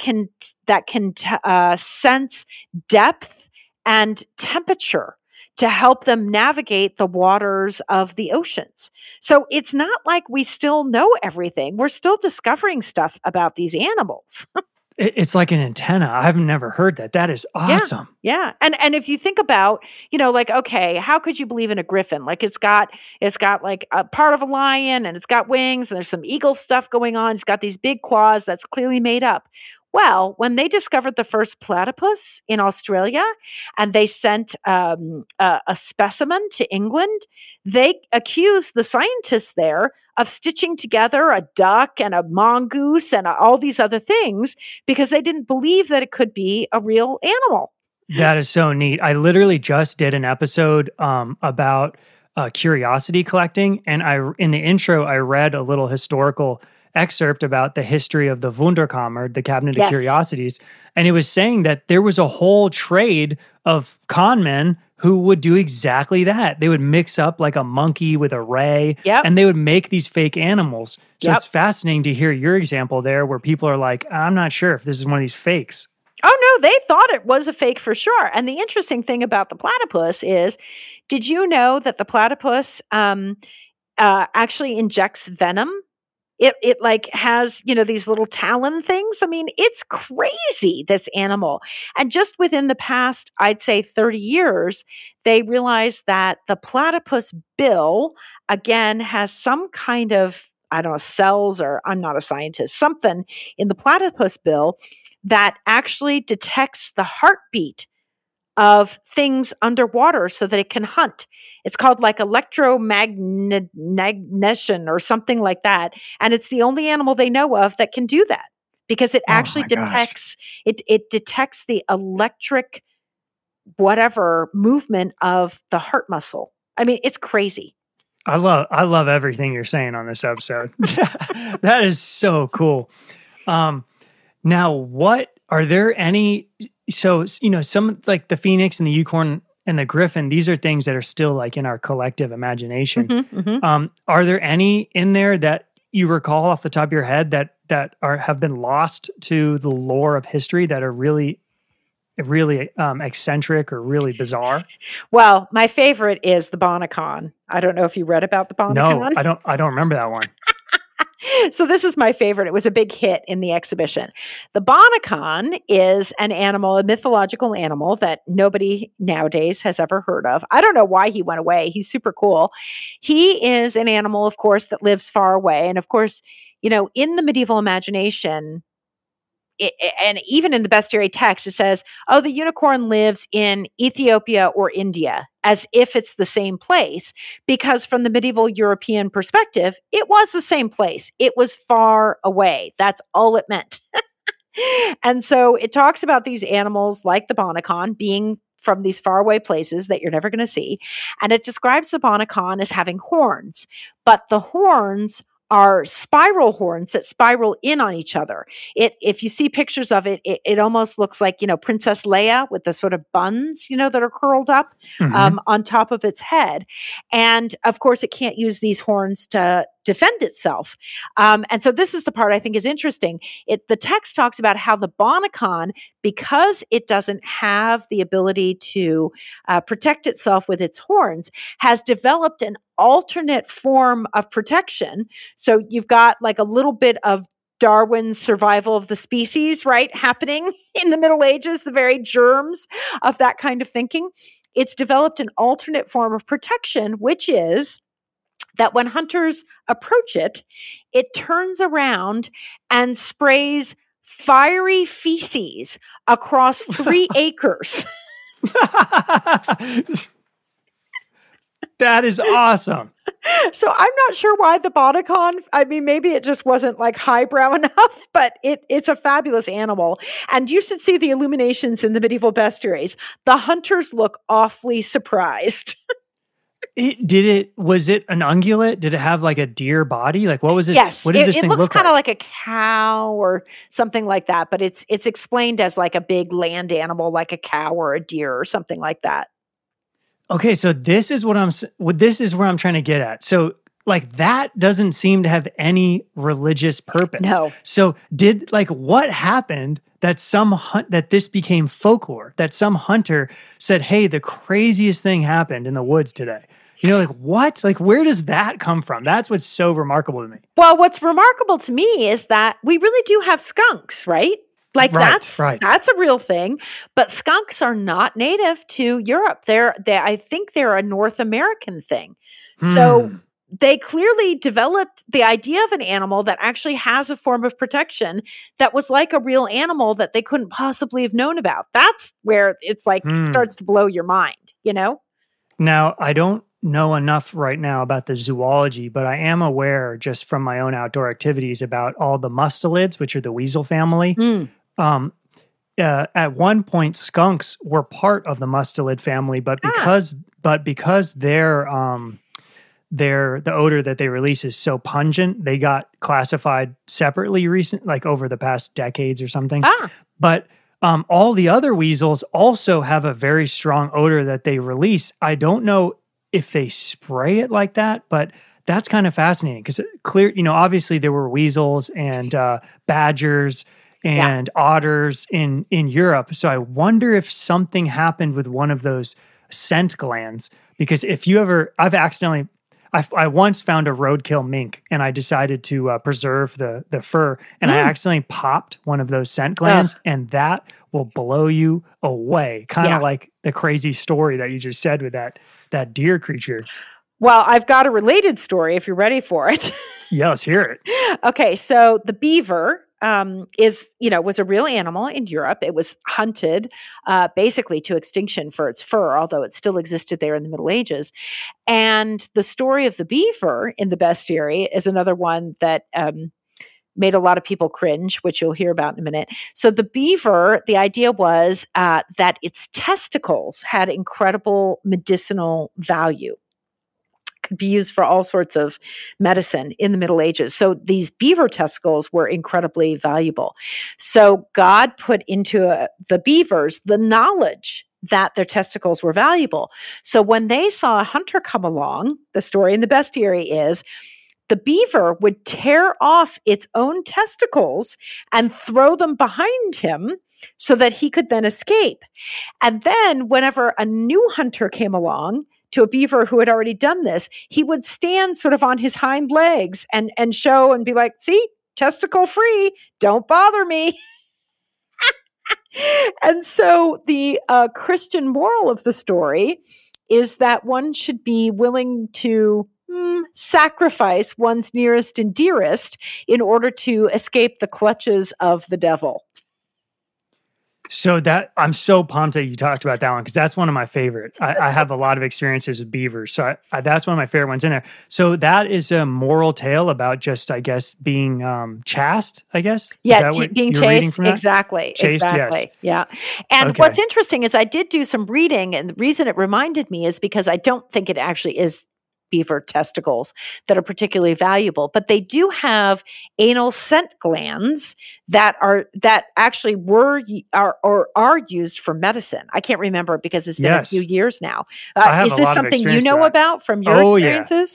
can sense depth and temperature to help them navigate the waters of the oceans. So it's not like we still know everything. We're still discovering stuff about these animals. It's like an antenna. I've never heard that. That is Yeah. awesome. Yeah. And if you think about, like, okay, how could you believe in a griffin? Like it's got like a part of a lion and it's got wings and there's some eagle stuff going on. It's got these big claws that's clearly made up. Well, when they discovered the first platypus in Australia and they sent a specimen to England, they accused the scientists there of stitching together a duck and a mongoose and all these other things because they didn't believe that it could be a real animal. That is so neat. I literally just did an episode about curiosity collecting, and in the intro I read a little historical excerpt about the history of the Wunderkammer, the Cabinet of Yes. Curiosities, and it was saying that there was a whole trade of con men who would do exactly that. They would mix up like a monkey with a ray, Yep. and they would make these fake animals. So Yep. it's fascinating to hear your example there, where people are like, "I'm not sure if this is one of these fakes." Oh no, they thought it was a fake for sure. And the interesting thing about the platypus is, did you know that the platypus actually injects venom? It like has, these little talon things. I mean, it's crazy, this animal. And just within the past, I'd say 30 years, they realized that the platypus bill again has some kind of, I don't know, cells, or I'm not a scientist, something in the platypus bill that actually detects the heartbeat of things underwater so that it can hunt. It's called like electromagnetation or something like that. And it's the only animal they know of that can do that because it Oh actually my gosh. it detects the electric whatever movement of the heart muscle. I mean, it's crazy. I love everything you're saying on this episode. That is so cool. Um, Now, what are there any? So, some like the phoenix and the unicorn and the griffin, these are things that are still like in our collective imagination. Mhm, mhm. Are there any in there that you recall off the top of your head that have been lost to the lore of history that are really, really eccentric or really bizarre? Well, my favorite is the Bonacon. I don't know if you read about the No, Bonacon. I don't remember that one. So this is my favorite. It was a big hit in the exhibition. The Bonacon is an animal, a mythological animal that nobody nowadays has ever heard of. I don't know why he went away. He's super cool. He is an animal, of course, that lives far away. And of course, in the medieval imagination, and even in the bestiary text, it says, oh, the unicorn lives in Ethiopia or India, as if it's the same place. Because from the medieval European perspective, it was the same place. It was far away. That's all it meant. And so it talks about these animals like the Bonacon being from these faraway places that you're never going to see. And it describes the Bonacon as having horns, but the horns are spiral horns that spiral in on each other. If you see pictures of it, it almost looks like, Princess Leia with the sort of buns, that are curled up Hmm. on top of its head. And of course, it can't use these horns to defend itself. And so this is the part I think is interesting. The text talks about how the Bonacon, because it doesn't have the ability to protect itself with its horns, has developed an alternate form of protection. So you've got like a little bit of Darwin's survival of the species, right, happening in the Middle Ages, the very germs of that kind of thinking. It's developed an alternate form of protection, which is that when hunters approach it, it turns around and sprays fiery feces across 3 acres. That is awesome. So I'm not sure why the Bodicon, I mean, maybe it just wasn't like highbrow enough, but it's a fabulous animal. And you should see the illuminations in the medieval bestiaries. The hunters look awfully surprised. Was it an ungulate? Did it have like a deer body? Like what was it? Yes, what did this thing looks look kind of like? like a cow or something like that, but it's explained as like a big land animal, like a cow or a deer or something like that. Okay, so this is where I'm trying to get at. So like that doesn't seem to have any religious purpose. No. So what happened that that this became folklore, that some hunter said, "Hey, the craziest thing happened in the woods today." You know, like what? Like where does that come from? That's what's so remarkable to me. Well, what's remarkable to me is that we really do have skunks, right? Like that's a real thing, but skunks are not native to Europe. I think they're a North American thing. So they clearly developed the idea of an animal that actually has a form of protection that was like a real animal that they couldn't possibly have known about. That's where it's like it starts to blow your mind, you know? Now, I don't know enough right now about the zoology, but I am aware just from my own outdoor activities about all the mustelids, which are the weasel family. At one point, skunks were part of the mustelid family, but because the odor that they release is so pungent, they got classified separately over the past decades or something. But all the other weasels also have a very strong odor that they release. I don't know if they spray it like that, but that's kind of fascinating because obviously there were weasels and badgers and otters in Europe. So I wonder if something happened with one of those scent glands, because I once found a roadkill mink and I decided to preserve the fur, and I accidentally popped one of those scent glands, and that will blow you away. Kind of like the crazy story that you just said with that deer creature. Well, I've got a related story if you're ready for it. Yeah, let's hear it. Okay, so the beaver was a real animal in Europe. It was hunted basically to extinction for its fur, although it still existed there in the Middle Ages. And the story of the beaver in the bestiary is another one that made a lot of people cringe, which you'll hear about in a minute. So the beaver, the idea was that its testicles had incredible medicinal value. Could be used for all sorts of medicine in the Middle Ages. So these beaver testicles were incredibly valuable. So God put into the beavers the knowledge that their testicles were valuable. So when they saw a hunter come along, the story in the bestiary is the beaver would tear off its own testicles and throw them behind him so that he could then escape. And then whenever a new hunter came along, to a beaver who had already done this, he would stand sort of on his hind legs and show and be like, see, testicle free, don't bother me. And so the Christian moral of the story is that one should be willing to sacrifice one's nearest and dearest in order to escape the clutches of the devil. So I'm so pumped that you talked about that one, because that's one of my favorites. I have a lot of experiences with beavers, so that's one of my favorite ones in there. So that is a moral tale about just, I guess, being chaste, I guess? Yeah, being chaste, exactly. Chaste, exactly, yes. Yeah. And what's interesting is I did do some reading, and the reason it reminded me is because I don't think it actually is beaver testicles that are particularly valuable, but they do have anal scent glands that actually are used for medicine. I can't remember because it's been a few years now. Is this something you know about from your experiences?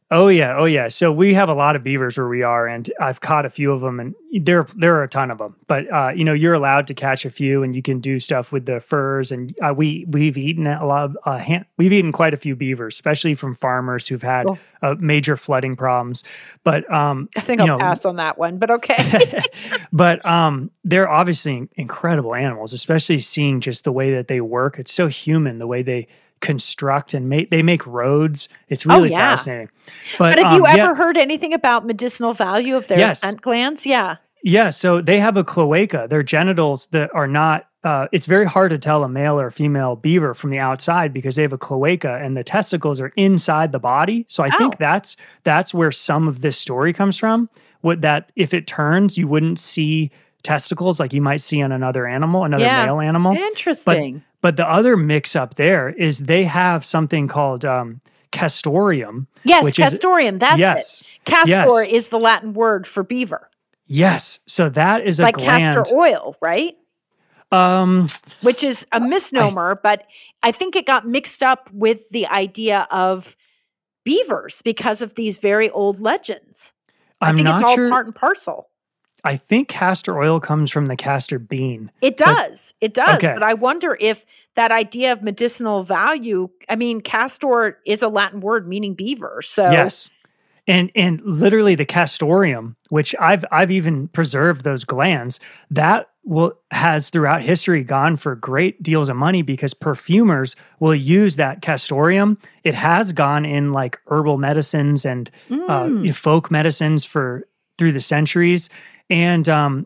Oh yeah, oh yeah. So we have a lot of beavers where we are, and I've caught a few of them, and there are a ton of them. But you're allowed to catch a few, and you can do stuff with the furs. And we've eaten a lot of we've eaten quite a few beavers, especially from farmers who've had Cool. major flooding problems. But I think I'll pass on that one, but okay. but they're obviously incredible animals, especially seeing just the way that they work. It's so human the way they construct and make roads. It's really fascinating. But have you ever heard anything about medicinal value of their scent glands? Yeah. Yeah. So they have a cloaca. Their genitals that are not, it's very hard to tell a male or female beaver from the outside because they have a cloaca and the testicles are inside the body. So I think that's where some of this story comes from. That if it turns, you wouldn't see testicles like you might see on another animal, another male animal. Interesting. But the other mix up there is they have something called castoreum. Yes, castoreum. That's it. Castor is the Latin word for beaver. Yes. So that is a gland. Castor oil, right? Which is a misnomer, but I think it got mixed up with the idea of beavers because of these very old legends. I think it's all part and parcel. I think castor oil comes from the castor bean. It does. Okay. But I wonder if that idea of medicinal value, I mean, castor is a Latin word meaning beaver. So yes. And literally the castoreum, which I've even preserved those glands, that has throughout history gone for great deals of money because perfumers will use that castoreum. It has gone in like herbal medicines and folk medicines through the centuries. And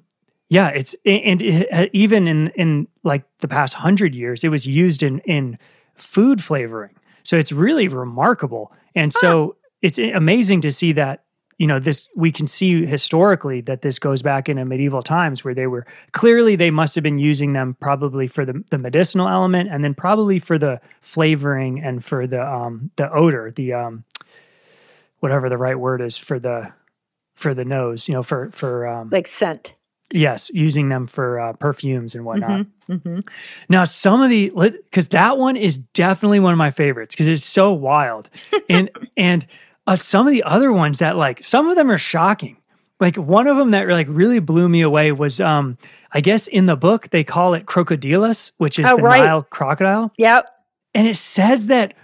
even in like the past 100 years, it was used in food flavoring. So it's really remarkable. And so it's amazing to see that, we can see historically that this goes back into medieval times where they must have been using them probably for the medicinal element and then probably for the flavoring and for the odor, whatever the right word is for the nose, for like scent. Yes, using them for perfumes and whatnot. Now, because that one is definitely one of my favorites because it's so wild, and some of the other ones that some of them are shocking. Like one of them that really blew me away was I guess in the book they call it crocodilus, which is the Nile crocodile. Yep, and it says that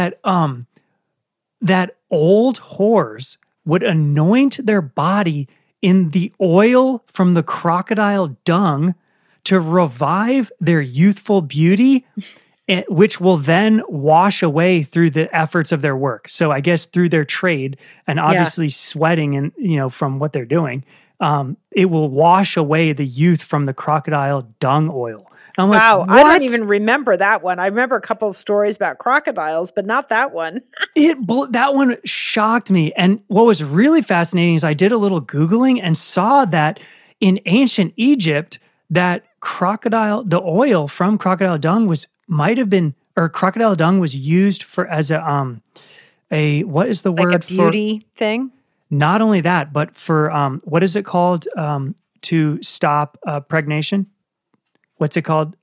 old whores would anoint their body in the oil from the crocodile dung to revive their youthful beauty, which will then wash away through the efforts of their work. So I guess through their trade and obviously sweating and, from what they're doing, it will wash away the youth from the crocodile dung oil. I'm wow, like, I don't even remember that one. I remember a couple of stories about crocodiles, but not that one. That one shocked me. And what was really fascinating is I did a little Googling and saw that in ancient Egypt, that the oil from crocodile dung crocodile dung was used for as what is the word like a beauty thing? Not only that, but for what is it called to stop pregnation? What's it called?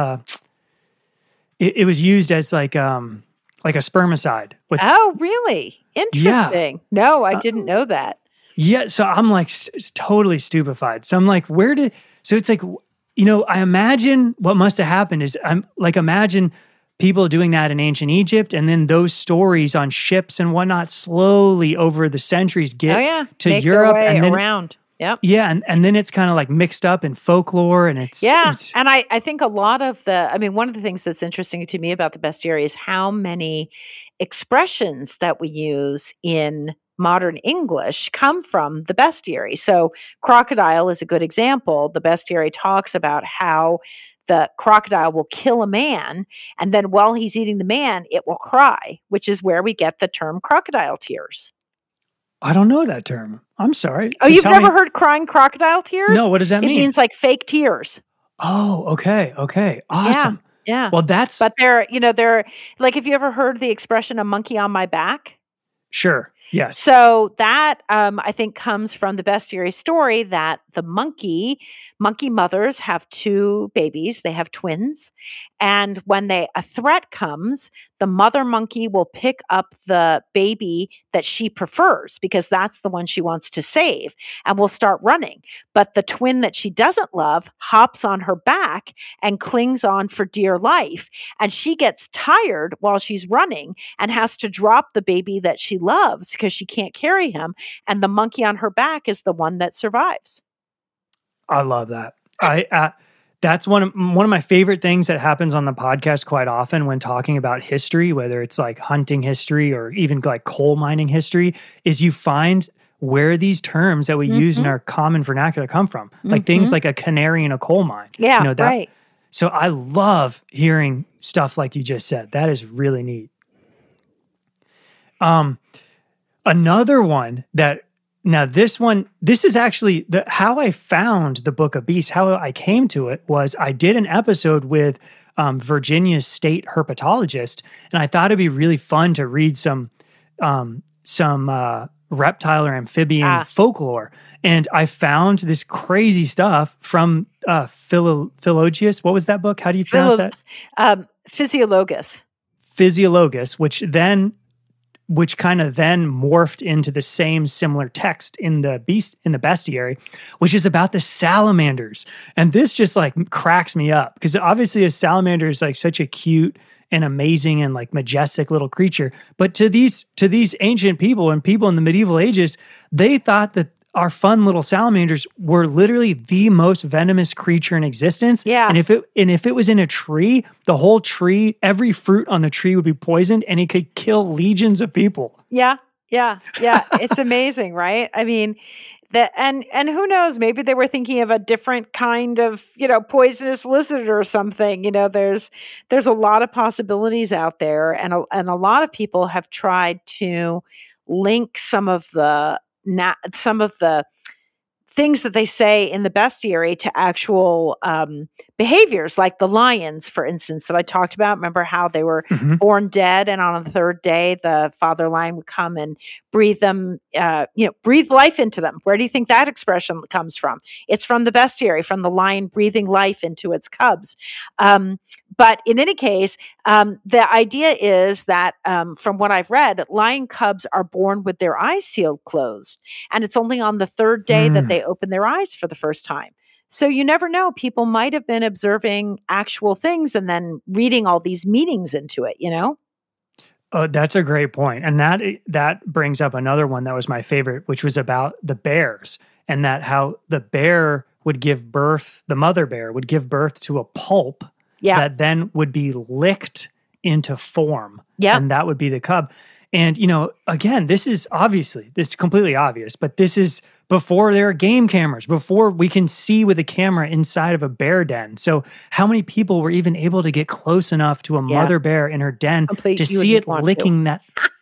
It was used as like a spermicide. Oh, really? Interesting. Yeah. No, I didn't know that. Yeah, so I'm like totally stupefied. So I'm like, so it's like, I imagine what must have happened is imagine people doing that in ancient Egypt, and then those stories on ships and whatnot slowly over the centuries get to make Europe their way and then around. Yep. Yeah, and then it's kind of like mixed up in folklore, and it's and I think a lot of one of the things that's interesting to me about the bestiary is how many expressions that we use in modern English come from the bestiary. So crocodile is a good example. The bestiary talks about how the crocodile will kill a man, and then while he's eating the man, it will cry, which is where we get the term crocodile tears. I don't know that term. I'm sorry. Oh, you've never heard crying crocodile tears? No, what does that mean? It means like fake tears. Oh, okay. Awesome. Yeah. Well, but they're like, have you ever heard the expression, a monkey on my back? Sure. Yes. So that, I think, comes from the bestiary story that the monkey monkey mothers have two babies. They have twins. And when a threat comes, the mother monkey will pick up the baby that she prefers because that's the one she wants to save and will start running. But the twin that she doesn't love hops on her back and clings on for dear life. And she gets tired while she's running and has to drop the baby that she loves because she can't carry him. And the monkey on her back is the one that survives. I love that. That's one of my favorite things that happens on the podcast quite often when talking about history, whether it's like hunting history or even like coal mining history, is you find where these terms that we use in our common vernacular come from, like things like a canary in a coal mine. Yeah, right. So I love hearing stuff like you just said. That is really neat. Another one that, now this is actually how I found the Book of Beasts. How I came to it was I did an episode with Virginia's state herpetologist, and I thought it'd be really fun to read some reptile or amphibian folklore. And I found this crazy stuff from Philologus. What was that book? How do you pronounce that? Physiologus. Physiologus, which kind of then morphed into the same similar text in the Bestiary, which is about the salamanders. And this just like cracks me up because obviously a salamander is like such a cute and amazing and like majestic little creature. But to these ancient people and people in the medieval ages, they thought that our fun little salamanders were literally the most venomous creature in existence. Yeah. And if it was in a tree, the whole tree, every fruit on the tree would be poisoned and it could kill legions of people. Yeah. Yeah. Yeah. It's amazing, right? I mean, and who knows, maybe they were thinking of a different kind of, poisonous lizard or something. There's a lot of possibilities out there. And a lot of people have tried to link some of the things that they say in the bestiary to actual behaviors, like the lions, for instance, that I talked about. Remember how they were born dead, and on the third day, the father lion would come and breathe life into them. Where do you think that expression comes from? It's from the bestiary, from the lion breathing life into its cubs. But in any case, the idea is that from what I've read, lion cubs are born with their eyes sealed closed. And it's only on the third day that they open their eyes for the first time. So you never know. People might have been observing actual things and then reading all these meanings into it, Oh, that's a great point. And that brings up another one that was my favorite, which was about the bears, and that how the mother bear would give birth to a pulp that then would be licked into form. Yeah. And that would be the cub. And, again, this is completely obvious, but this is before there are game cameras, before we can see with a camera inside of a bear den. So how many people were even able to get close enough to a mother bear in her den to see it licking that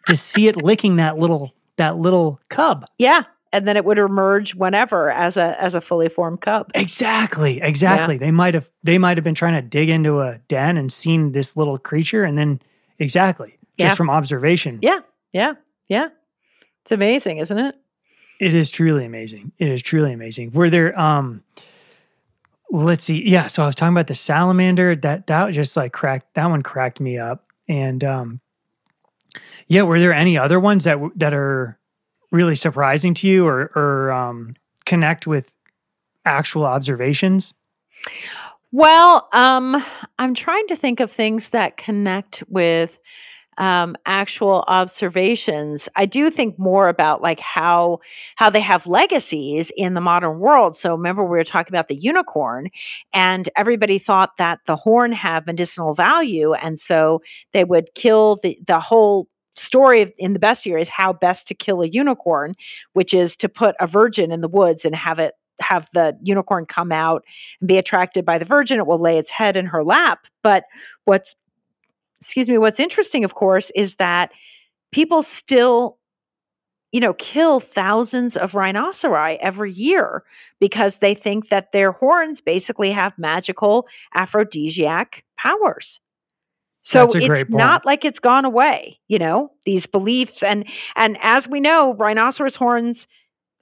little cub? Yeah. And then it would emerge whenever as a fully formed cub. Exactly. Yeah. They might have been trying to dig into a den and seen this little creature, and then just from observation. Yeah. It's amazing, isn't it? It is truly amazing. Were there let's see. Yeah, so I was talking about the salamander. That just like cracked me up. And were there any other ones that are really surprising to you or connect with actual observations? Well, I'm trying to think of things that connect with actual observations. I do think more about like how they have legacies in the modern world. So remember we were talking about the unicorn, and everybody thought that the horn had medicinal value, and so they would kill the whole story in the bestiary is how best to kill a unicorn, which is to put a virgin in the woods and have the unicorn come out and be attracted by the virgin. It will lay its head in her lap. But what's interesting, of course, is that people still, kill thousands of rhinoceri every year because they think that their horns basically have magical aphrodisiac powers. So it's not like it's gone away, these beliefs. And as we know, rhinoceros horns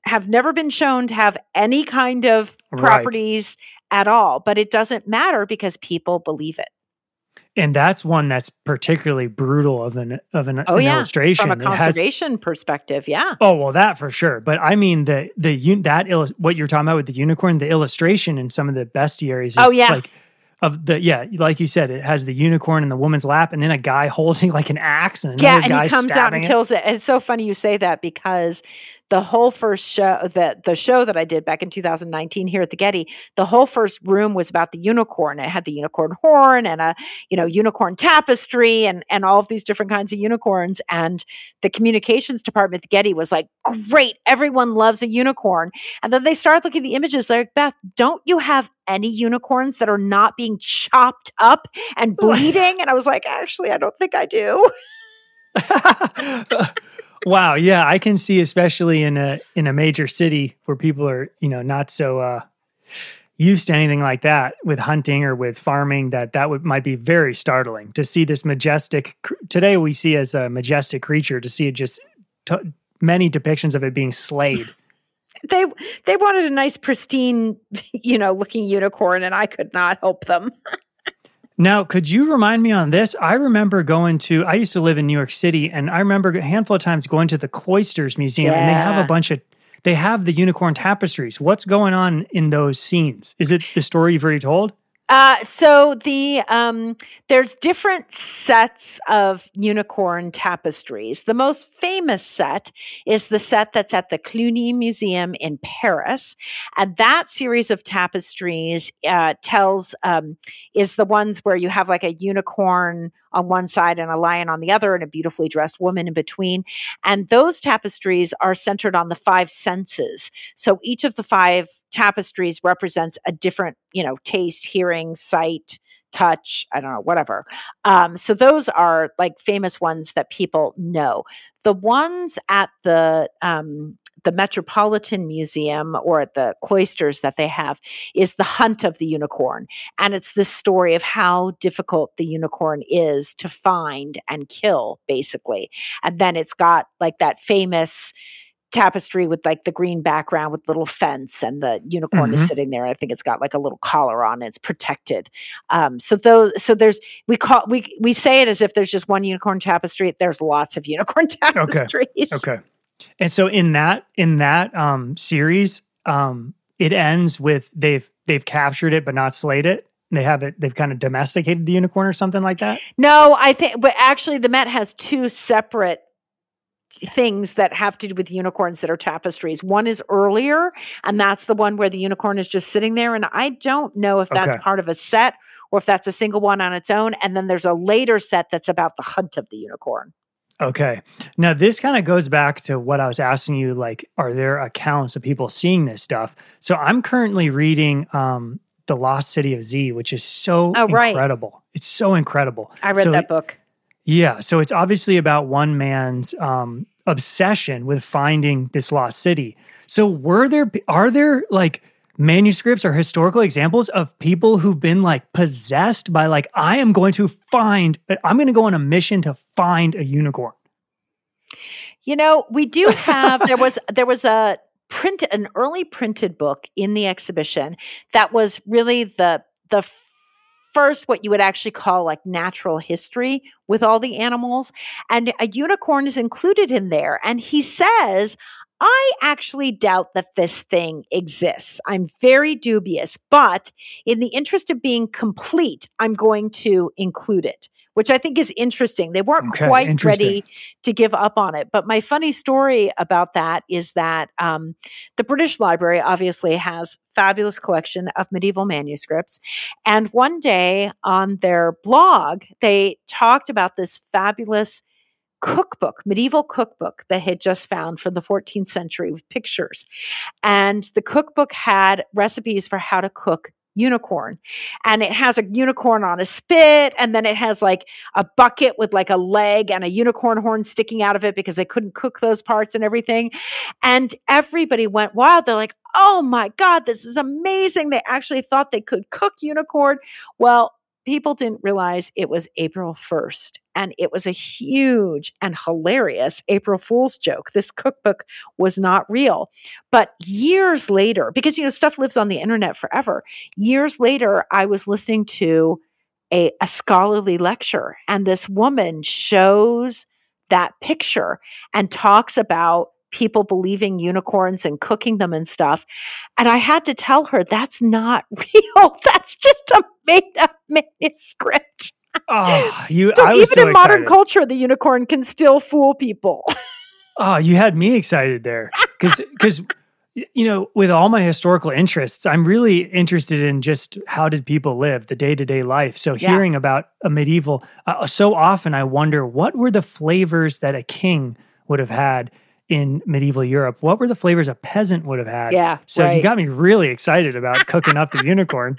have never been shown to have any kind of Right. properties at all, but it doesn't matter because people believe it. And that's one that's particularly brutal of Oh an yeah, from a illustration. It has conservation perspective, yeah. oh well, that for sure. But I mean what you're talking about with the unicorn, the illustration in some of the bestiaries Oh is yeah. like of the yeah, like you said, it has the unicorn in the woman's lap, and then a guy holding like an axe and Yeah, another and he guy comes out and stabbing it. kills it. And it's so funny you say that because the whole first show that the show that I did back in 2019 here at the Getty, the whole first room was about the unicorn. It had the unicorn horn and a, unicorn tapestry and all of these different kinds of unicorns. And the communications department at the Getty was like, great, everyone loves a unicorn. And then they started looking at the images like, Beth, don't you have any unicorns that are not being chopped up and bleeding? And I was like, actually, I don't think I do. Wow, yeah, I can see, especially in a major city where people are, not so used to anything like that with hunting or with farming, that would might be very startling to see this majestic. Today we see as a majestic creature, to see it just many depictions of it being slayed. They wanted a nice pristine, looking unicorn, and I could not help them. Now, could you remind me on this? I remember I used to live in New York City, and I remember a handful of times going to the Cloisters Museum, and they have the unicorn tapestries. What's going on in those scenes? Is it the story you've already told? So there's different sets of unicorn tapestries. The most famous set is the set that's at the Cluny Museum in Paris, and that series of tapestries is the ones where you have like a unicorn on one side and a lion on the other, and a beautifully dressed woman in between. And those tapestries are centered on the five senses. So each of the five tapestries represents a different, taste, hearing, sight, touch, I don't know, whatever. So those are like famous ones that people know. The ones at the Metropolitan Museum or at the Cloisters that they have is the hunt of the unicorn. And it's this story of how difficult the unicorn is to find and kill, basically. And then it's got like that famous tapestry with like the green background with little fence, and the unicorn is Mm-hmm. sitting there. I think it's got like a little collar on it. It's protected. We say it as if there's just one unicorn tapestry. There's lots of unicorn Okay. tapestries. Okay. And so in that series, it ends with they've captured it but not slayed it. They've kind of domesticated the unicorn or something like that. No, I think, but actually the Met has two separate things that have to do with unicorns that are tapestries. One is earlier, and that's the one where the unicorn is just sitting there. And I don't know if that's Okay. part of a set or if that's a single one on its own. And then there's a later set that's about the hunt of the unicorn. Okay. Now this kind of goes back to what I was asking you, like, are there accounts of people seeing this stuff? So I'm currently reading The Lost City of Z, which is so incredible. It's so incredible. I read that book. Yeah. So it's obviously about one man's obsession with finding this lost city. So are there like manuscripts or historical examples of people who've been like possessed by like, I'm going to go on a mission to find a unicorn? We do have, there was an early printed book in the exhibition that was really the first, what you would actually call like natural history with all the animals. And a unicorn is included in there. And he says, I actually doubt that this thing exists. I'm very dubious, but in the interest of being complete, I'm going to include it, which I think is interesting. They weren't quite ready to give up on it. But my funny story about that is that the British Library obviously has fabulous collection of medieval manuscripts. And one day on their blog, they talked about this fabulous medieval cookbook that had just found from the 14th century with pictures. And the cookbook had recipes for how to cook unicorn. And it has a unicorn on a spit, and then it has like a bucket with like a leg and a unicorn horn sticking out of it because they couldn't cook those parts and everything. And everybody went wild. They're like, oh my God, this is amazing. They actually thought they could cook unicorn. Well, people didn't realize it was April 1st and it was a huge and hilarious April Fool's joke. This cookbook was not real. But years later, because stuff lives on the internet forever, years later, I was listening to a scholarly lecture, and this woman shows that picture and talks about people believing unicorns and cooking them and stuff. And I had to tell her, that's not real. That's just a made up manuscript. Oh, So even in modern culture, the unicorn can still fool people. Oh, you had me excited there. Because with all my historical interests, I'm really interested in just how did people live, the day-to-day life. So hearing about a medieval, so often I wonder, what were the flavors that a king would have had in medieval Europe? What were the flavors a peasant would have had? Yeah. So you got me really excited about cooking up the unicorn.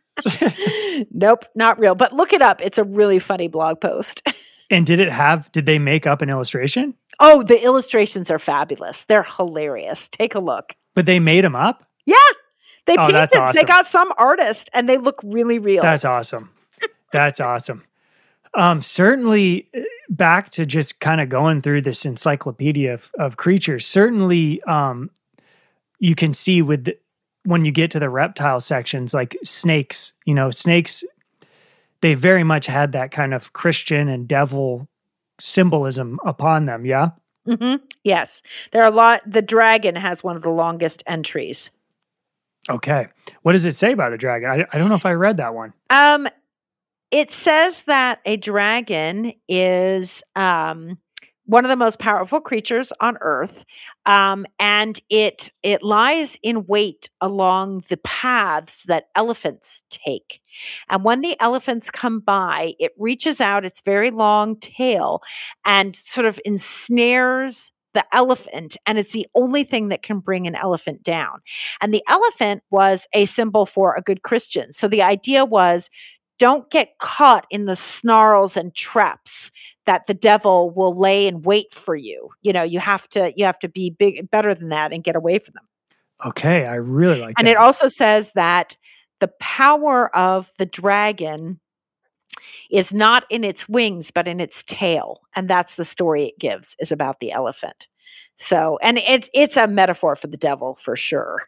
Nope, not real. But look it up. It's a really funny blog post. And did they make up an illustration? Oh, the illustrations are fabulous. They're hilarious. Take a look. But they made them up? Yeah. They painted. That's awesome. They got some artist and they look really real. That's awesome. That's awesome. Certainly, back to just kind of going through this encyclopedia of creatures, certainly you can see when you get to the reptile sections, like snakes, snakes, they very much had that kind of Christian and devil symbolism upon them, yeah? Mm-hmm. Yes. There are a lot. The dragon has one of the longest entries. Okay. What does it say about the dragon? I don't know if I read that one. It says that a dragon is one of the most powerful creatures on Earth, and it lies in wait along the paths that elephants take. And when the elephants come by, it reaches out its very long tail and sort of ensnares the elephant, and it's the only thing that can bring an elephant down. And the elephant was a symbol for a good Christian. So the idea was, don't get caught in the snarls and traps that the devil will lay in wait for you. You have to be better than that and get away from them. Okay, I really like that. And it also says that the power of the dragon is not in its wings, but in its tail. And that's the story it gives, is about the elephant. So, and it's a metaphor for the devil for sure.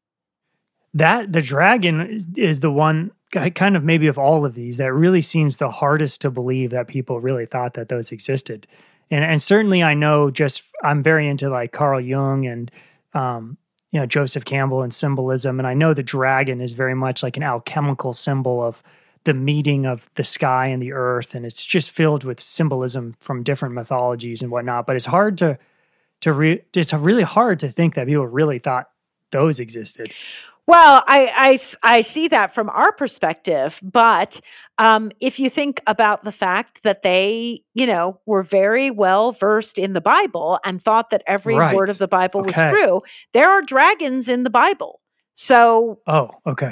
That the dragon is the one kind of maybe of all of these that really seems the hardest to believe that people really thought that those existed. And certainly I know I'm very into like Carl Jung and, Joseph Campbell and symbolism. And I know the dragon is very much like an alchemical symbol of the meeting of the sky and the earth. And it's just filled with symbolism from different mythologies and whatnot. But it's hard it's really hard to think that people really thought those existed. Well, I see that from our perspective, but if you think about the fact that they, were very well versed in the Bible and thought that every word of the Bible was true, there are dragons in the Bible. So, okay.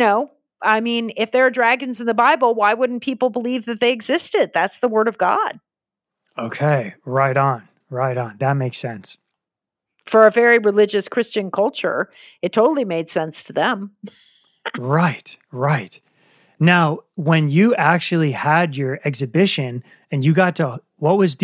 If there are dragons in the Bible, why wouldn't people believe that they existed? That's the word of God. Okay, right on. That makes sense. For a very religious Christian culture, it totally made sense to them. Right. Now, when you actually had your exhibition and you got to, was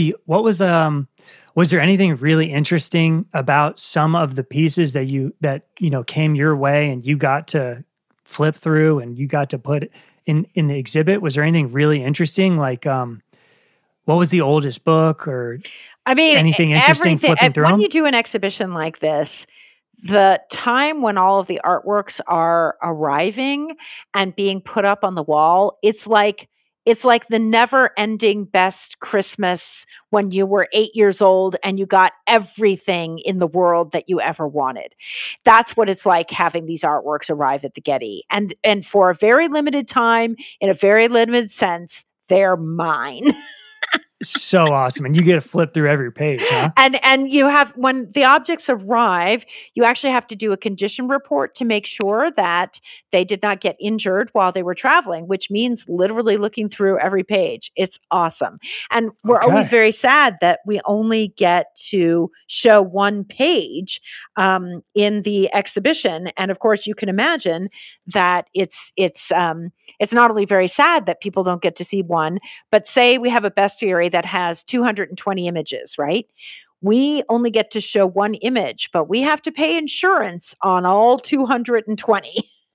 there anything really interesting about some of the pieces that came your way and you got to flip through and you got to put in the exhibit? Was there anything really interesting? Like, what was the oldest book or anything interesting flipping through when them? you do an exhibition like this, the time when all of the artworks are arriving and being put up on the wall, it's like the never-ending best Christmas when you were 8 years old and you got everything in the world that you ever wanted. That's what it's like having these artworks arrive at the Getty. And for a very limited time, in a very limited sense, they're mine. So awesome. And you get to flip through every page, huh? And you have, when the objects arrive, you actually have to do a condition report to make sure that they did not get injured while they were traveling, which means literally looking through every page. It's awesome. And we're always Okay. very sad that we only get to show one page in the exhibition. And of course, you can imagine that it's not only very sad that people don't get to see one, but say we have a bestiary that has 220 images, right? We only get to show one image, but we have to pay insurance on all 220.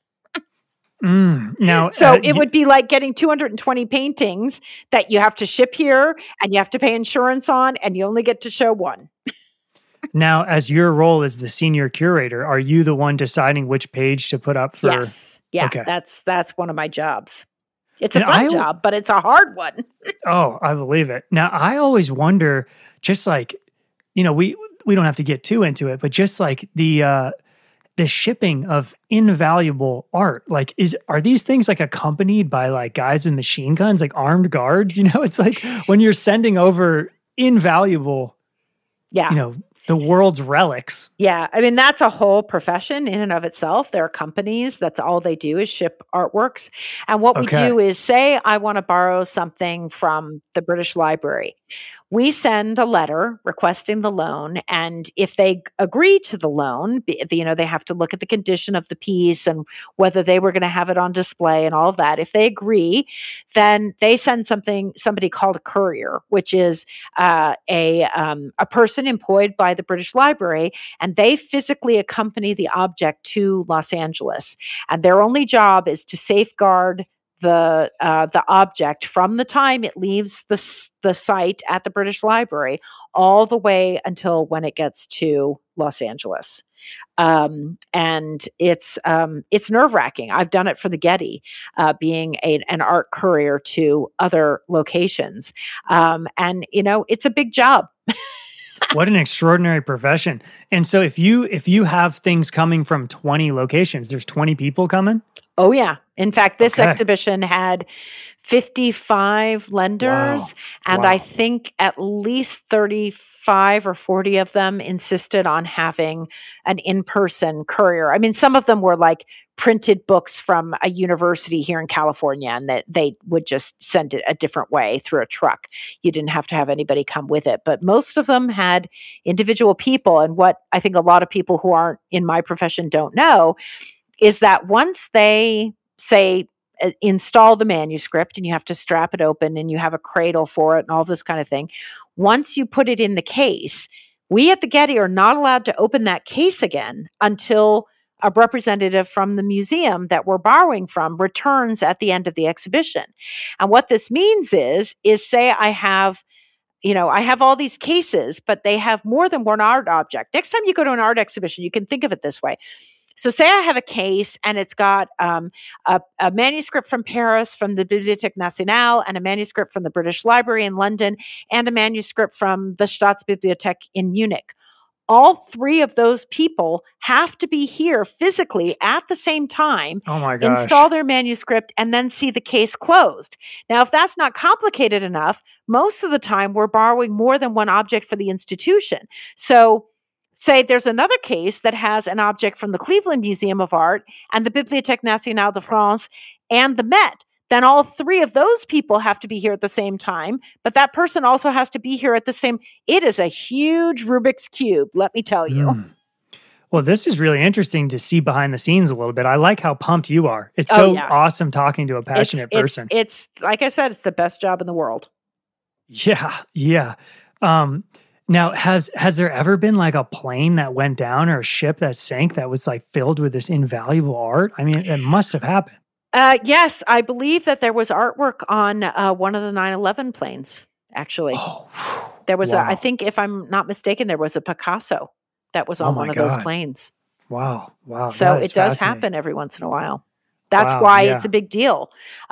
Now, So it would be like getting 220 paintings that you have to ship here and you have to pay insurance on, and you only get to show one. now, as your role as the senior curator, are you the one deciding which page to put up for? Yes. Yeah. Okay. That's one of my jobs. It's a And fun job, but it's a hard one. Oh, I believe it. Now, I always wonder, just like, we don't have to get too into it, but just like the shipping of invaluable art, like are these things like accompanied by like guys with machine guns, like armed guards? It's like when you're sending over invaluable, Yeah. The world's relics. Yeah. I mean, that's a whole profession in and of itself. There are companies that's all they do is ship artworks. And what we do is say, I want to borrow something from the British Library. We send a letter requesting the loan. And if they agree to the loan, they have to look at the condition of the piece and whether they were going to have it on display and all of that. If they agree, then they send somebody called a courier, which is a person employed by the British Library, and they physically accompany the object to Los Angeles. And their only job is to safeguard the object from the time it leaves the site at the British Library all the way until when it gets to Los Angeles. And it's nerve-wracking. I've done it for the Getty, being an art courier to other locations. And it's a big job. What an extraordinary profession. And so if you have things coming from 20 locations, there's 20 people coming? Oh, yeah. In fact, this exhibition had 55 lenders, and I think at least 35 or 40 of them insisted on having an in-person courier. I mean, some of them were like printed books from a university here in California, and that they would just send it a different way through a truck. You didn't have to have anybody come with it, but most of them had individual people. And what I think a lot of people who aren't in my profession don't know is that once they say install the manuscript, and you have to strap it open and you have a cradle for it and all this kind of thing, once you put it in the case, we at the Getty are not allowed to open that case again until a representative from the museum that we're borrowing from returns at the end of the exhibition. And what this means is say I have all these cases, but they have more than one art object. Next time you go to an art exhibition, you can think of it this way. So say I have a case and it's got a manuscript from Paris from the Bibliothèque Nationale, and a manuscript from the British Library in London, and a manuscript from the Staatsbibliothek in Munich. All three of those people have to be here physically at the same time, oh my gosh, install their manuscript, and then see the case closed. Now, if that's not complicated enough, most of the time we're borrowing more than one object for the institution. So say there's another case that has an object from the Cleveland Museum of Art and the Bibliothèque Nationale de France and the Met. Then all three of those people have to be here at the same time, but that person also has to be here at the same. It is a huge Rubik's Cube, let me tell you. Well, this is really interesting to see behind the scenes a little bit. I like how pumped you are. It's so awesome talking to a passionate person. It's like I said, it's the best job in the world. Yeah. Now, has there ever been like a plane that went down or a ship that sank that was like filled with this invaluable art? I mean, it must have happened. Yes, I believe that there was artwork on one of the 9/11 planes, actually. Oh, there was I think, if I'm not mistaken, there was a Picasso that was on one of those planes. Wow. So it does happen every once in a while. That's why it's a big deal.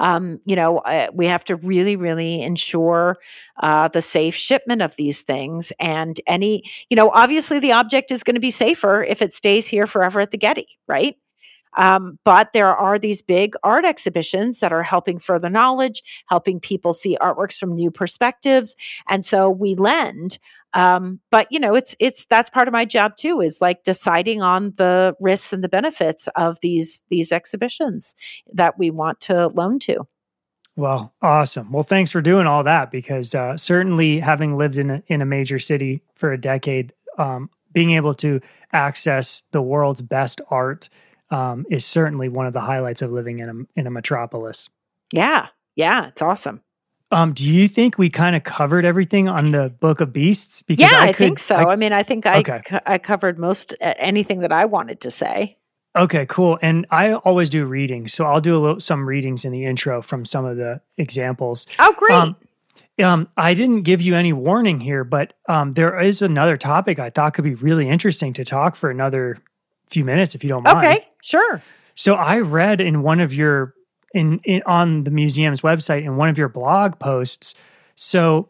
We have to really, really ensure the safe shipment of these things. And obviously the object is going to be safer if it stays here forever at the Getty, right? But there are these big art exhibitions that are helping further knowledge, helping people see artworks from new perspectives. And so we lend. But it's that's part of my job too, is like deciding on the risks and the benefits of these exhibitions that we want to loan to. Well, awesome. Well, thanks for doing all that, because certainly having lived in a major city for a decade, being able to access the world's best art is certainly one of the highlights of living in a metropolis. Yeah, it's awesome. Do you think we kind of covered everything on the Book of Beasts? Because I think so. I think I covered most anything that I wanted to say. Okay, cool. And I always do readings, so I'll do some readings in the intro from some of the examples. Oh, great. I didn't give you any warning here, but there is another topic I thought could be really interesting to talk for another few minutes, if you don't mind. Okay, sure. So I read in one of your on the museum's website in one of your blog posts. So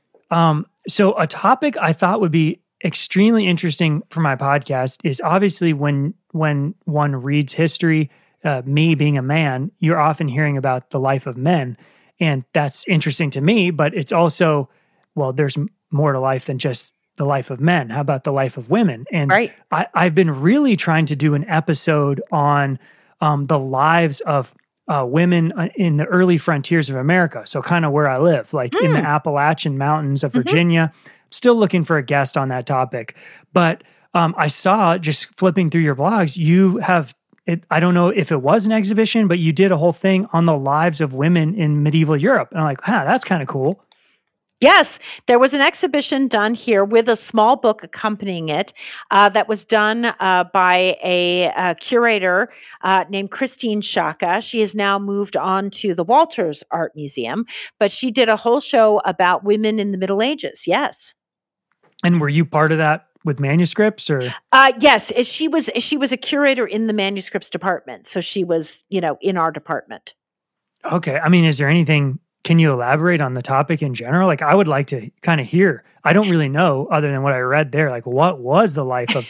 a topic I thought would be extremely interesting for my podcast is obviously when one reads history, me being a man, you're often hearing about the life of men, and that's interesting to me. But it's also, well, there's more to life than just the life of men. How about the life of women? And right. I've been really trying to do an episode on the lives of women in the early frontiers of America. So kind of where I live, like in the Appalachian Mountains of Virginia. Still looking for a guest on that topic. But I saw, just flipping through your blogs, you have, I don't know if it was an exhibition, but you did a whole thing on the lives of women in medieval Europe. And I'm like, that's kind of cool. Yes, there was an exhibition done here with a small book accompanying it that was done by a curator named Christine Shaka. She has now moved on to the Walters Art Museum, but she did a whole show about women in the Middle Ages. Yes. And were you part of that with manuscripts, or? Yes, she was a curator in the manuscripts department. So she was, in our department. Okay. I mean, is there anything, can you elaborate on the topic in general? Like, I would like to kind of hear. I don't really know, other than what I read there. Like, what was the life of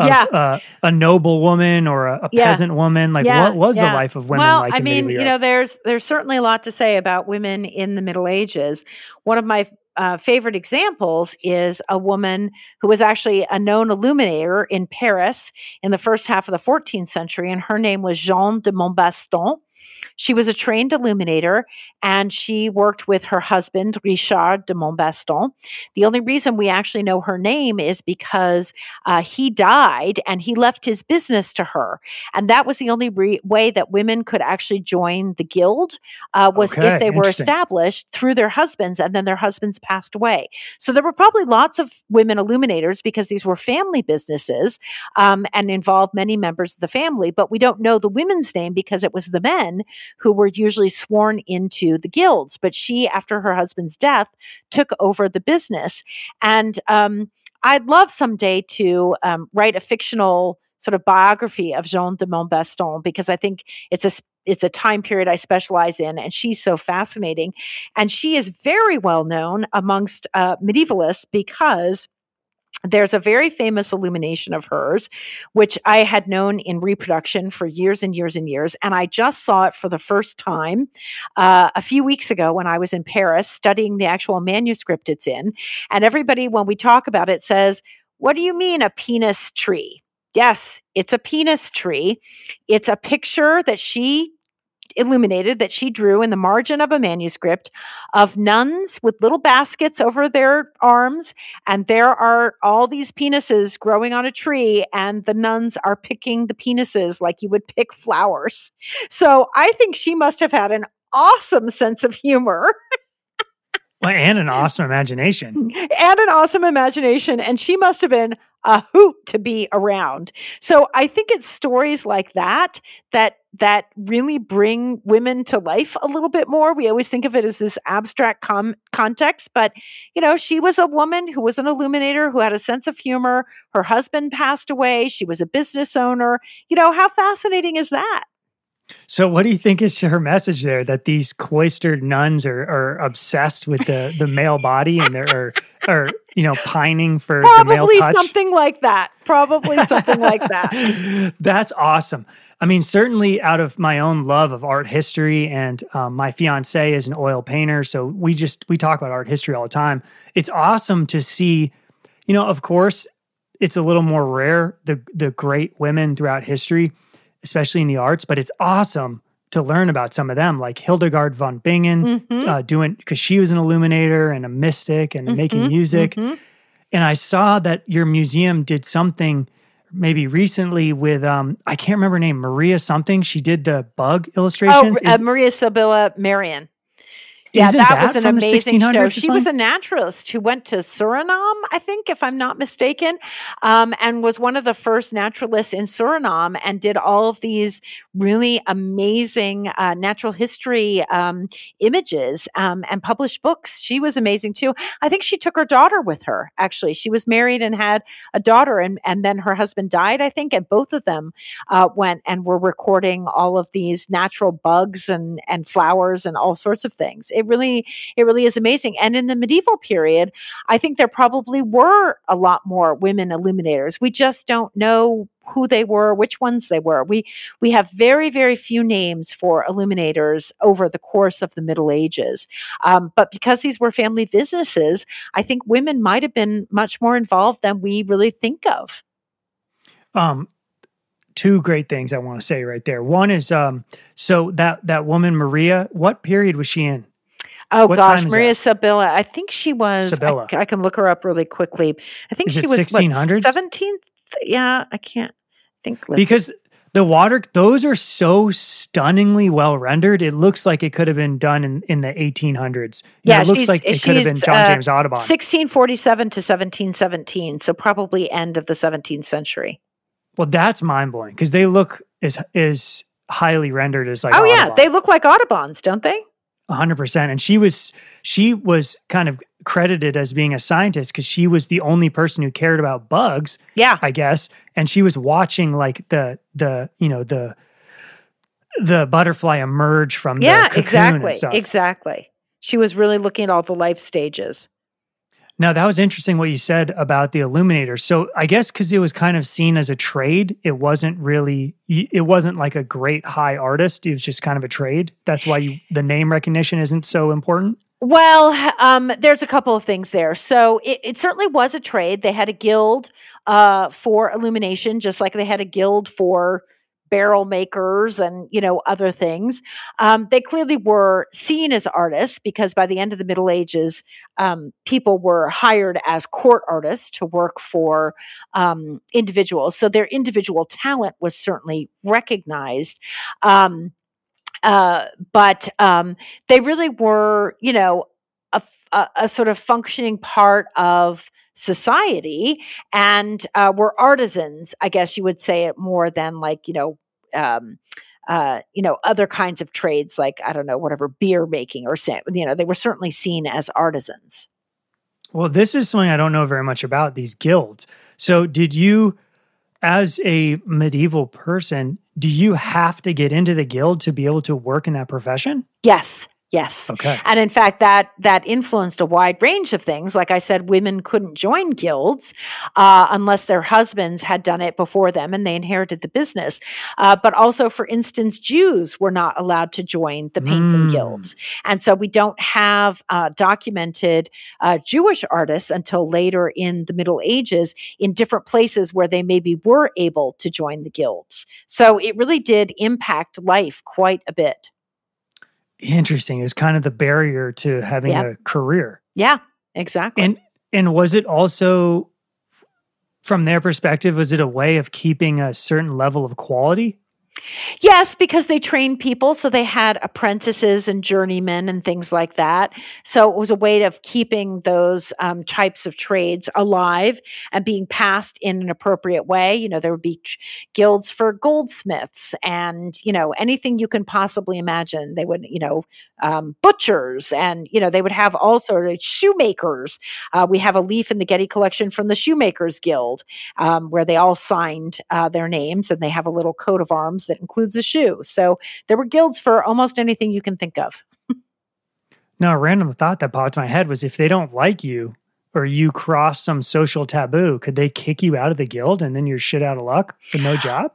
a noble woman or a peasant woman? Like, what was the life of women like in medieval Europe? There's certainly a lot to say about women in the Middle Ages. One of my favorite examples is a woman who was actually a known illuminator in Paris in the first half of the 14th century, and her name was Jeanne de Montbaston. She was a trained illuminator, and she worked with her husband, Richard de Montbaston. The only reason we actually know her name is because he died and he left his business to her. And that was the only way that women could actually join the guild was if they were established through their husbands, and then their husbands passed away. So there were probably lots of women illuminators because these were family businesses and involved many members of the family, but we don't know the women's name because it was the men who were usually sworn into the guilds. But she, after her husband's death, took over the business. And I'd love someday to write a fictional sort of biography of Jeanne de Montbaston, because I think it's a time period I specialize in, and she's so fascinating. And she is very well known amongst medievalists because there's a very famous illumination of hers, which I had known in reproduction for years and years and years. And I just saw it for the first time a few weeks ago when I was in Paris studying the actual manuscript it's in. And everybody, when we talk about it, says, "What do you mean a penis tree?" Yes, it's a penis tree. It's a picture that she illuminated, that she drew in the margin of a manuscript of nuns with little baskets over their arms, and there are all these penises growing on a tree, and the nuns are picking the penises like you would pick flowers. So I think she must have had an awesome sense of humor. Well, and an awesome imagination. And she must have been a hoot to be around. So I think it's stories like that really bring women to life a little bit more. We always think of it as this abstract context, but she was a woman who was an illuminator, who had a sense of humor. Her husband passed away. She was a business owner. How fascinating is that? So, what do you think is her message there? That these cloistered nuns are obsessed with the male body and are pining for the male Probably touch? something like that. Probably something like that. That's awesome. I mean, certainly out of my own love of art history, and my fiance is an oil painter, so we talk about art history all the time. It's awesome to see. Of course, it's a little more rare the great women throughout history, especially in the arts, but it's awesome to learn about some of them, like Hildegard von Bingen, because she was an illuminator and a mystic and making music. And I saw that your museum did something maybe recently with, I can't remember her name, Maria something. She did the bug illustrations. Maria Sibylla Marian. Yeah, that was an amazing show. She was a naturalist who went to Suriname, I think, if I'm not mistaken, and was one of the first naturalists in Suriname and did all of these really amazing natural history images and published books. She was amazing too. I think she took her daughter with her, actually. She was married and had a daughter, and then her husband died, I think, and both of them went and were recording all of these natural bugs and flowers and all sorts of things. It really is amazing. And in the medieval period, I think there probably were a lot more women illuminators. We just don't know who they were, which ones they were. We have very, very few names for illuminators over the course of the Middle Ages. But because these were family businesses, I think women might have been much more involved than we really think of. Two great things I want to say right there. One is, so that woman, Maria, what period was she in? Oh, gosh, Maria Sibylla. I think she was, I can look her up really quickly. I think she was 1600s? 17th? Yeah, I can't think. Because the water, those are so stunningly well rendered. It looks like it could have been done in the 1800s. Yeah, it looks like it could have been John James Audubon. 1647 to 1717, so probably end of the 17th century. Well, that's mind-blowing because they look as highly rendered as like Audubon. Yeah, they look like Audubons, don't they? 100%. And she was kind of credited as being a scientist because she was the only person who cared about bugs. Yeah, I guess. And she was watching like the butterfly emerge from the cocoon and stuff. Exactly. She was really looking at all the life stages. Now, that was interesting what you said about the illuminator. So I guess because it was kind of seen as a trade, it wasn't like a great high artist. It was just kind of a trade. That's why the name recognition isn't so important. Well, there's a couple of things there. So it certainly was a trade. They had a guild for illumination, just like they had a guild for barrel makers and, other things. They clearly were seen as artists because by the end of the Middle Ages, people were hired as court artists to work for individuals. So their individual talent was certainly recognized. But they really were, a sort of functioning part of society and were artisans, I guess you would say it more than like, other kinds of trades like, I don't know, whatever, beer making or, they were certainly seen as artisans. Well, this is something I don't know very much about, these guilds. So did you, as a medieval person, do you have to get into the guild to be able to work in that profession? Yes. Okay. And in fact, that influenced a wide range of things. Like I said, women couldn't join guilds unless their husbands had done it before them and they inherited the business. But also, for instance, Jews were not allowed to join the painting guilds. And so we don't have documented Jewish artists until later in the Middle Ages in different places where they maybe were able to join the guilds. So it really did impact life quite a bit. Interesting. It's kind of the barrier to having a career. Yeah, exactly. And was it also, from their perspective, was it a way of keeping a certain level of quality? Yes, because they trained people. So they had apprentices and journeymen and things like that. So it was a way of keeping those types of trades alive and being passed in an appropriate way. There would be guilds for goldsmiths and, anything you can possibly imagine. They would, butchers and, they would have all sorts of shoemakers. We have a leaf in the Getty collection from the Shoemakers Guild where they all signed their names and they have a little coat of arms uniforms that includes a shoe. So there were guilds for almost anything you can think of. Now, a random thought that popped in my head was if they don't like you or you cross some social taboo, could they kick you out of the guild and then you're shit out of luck with no job?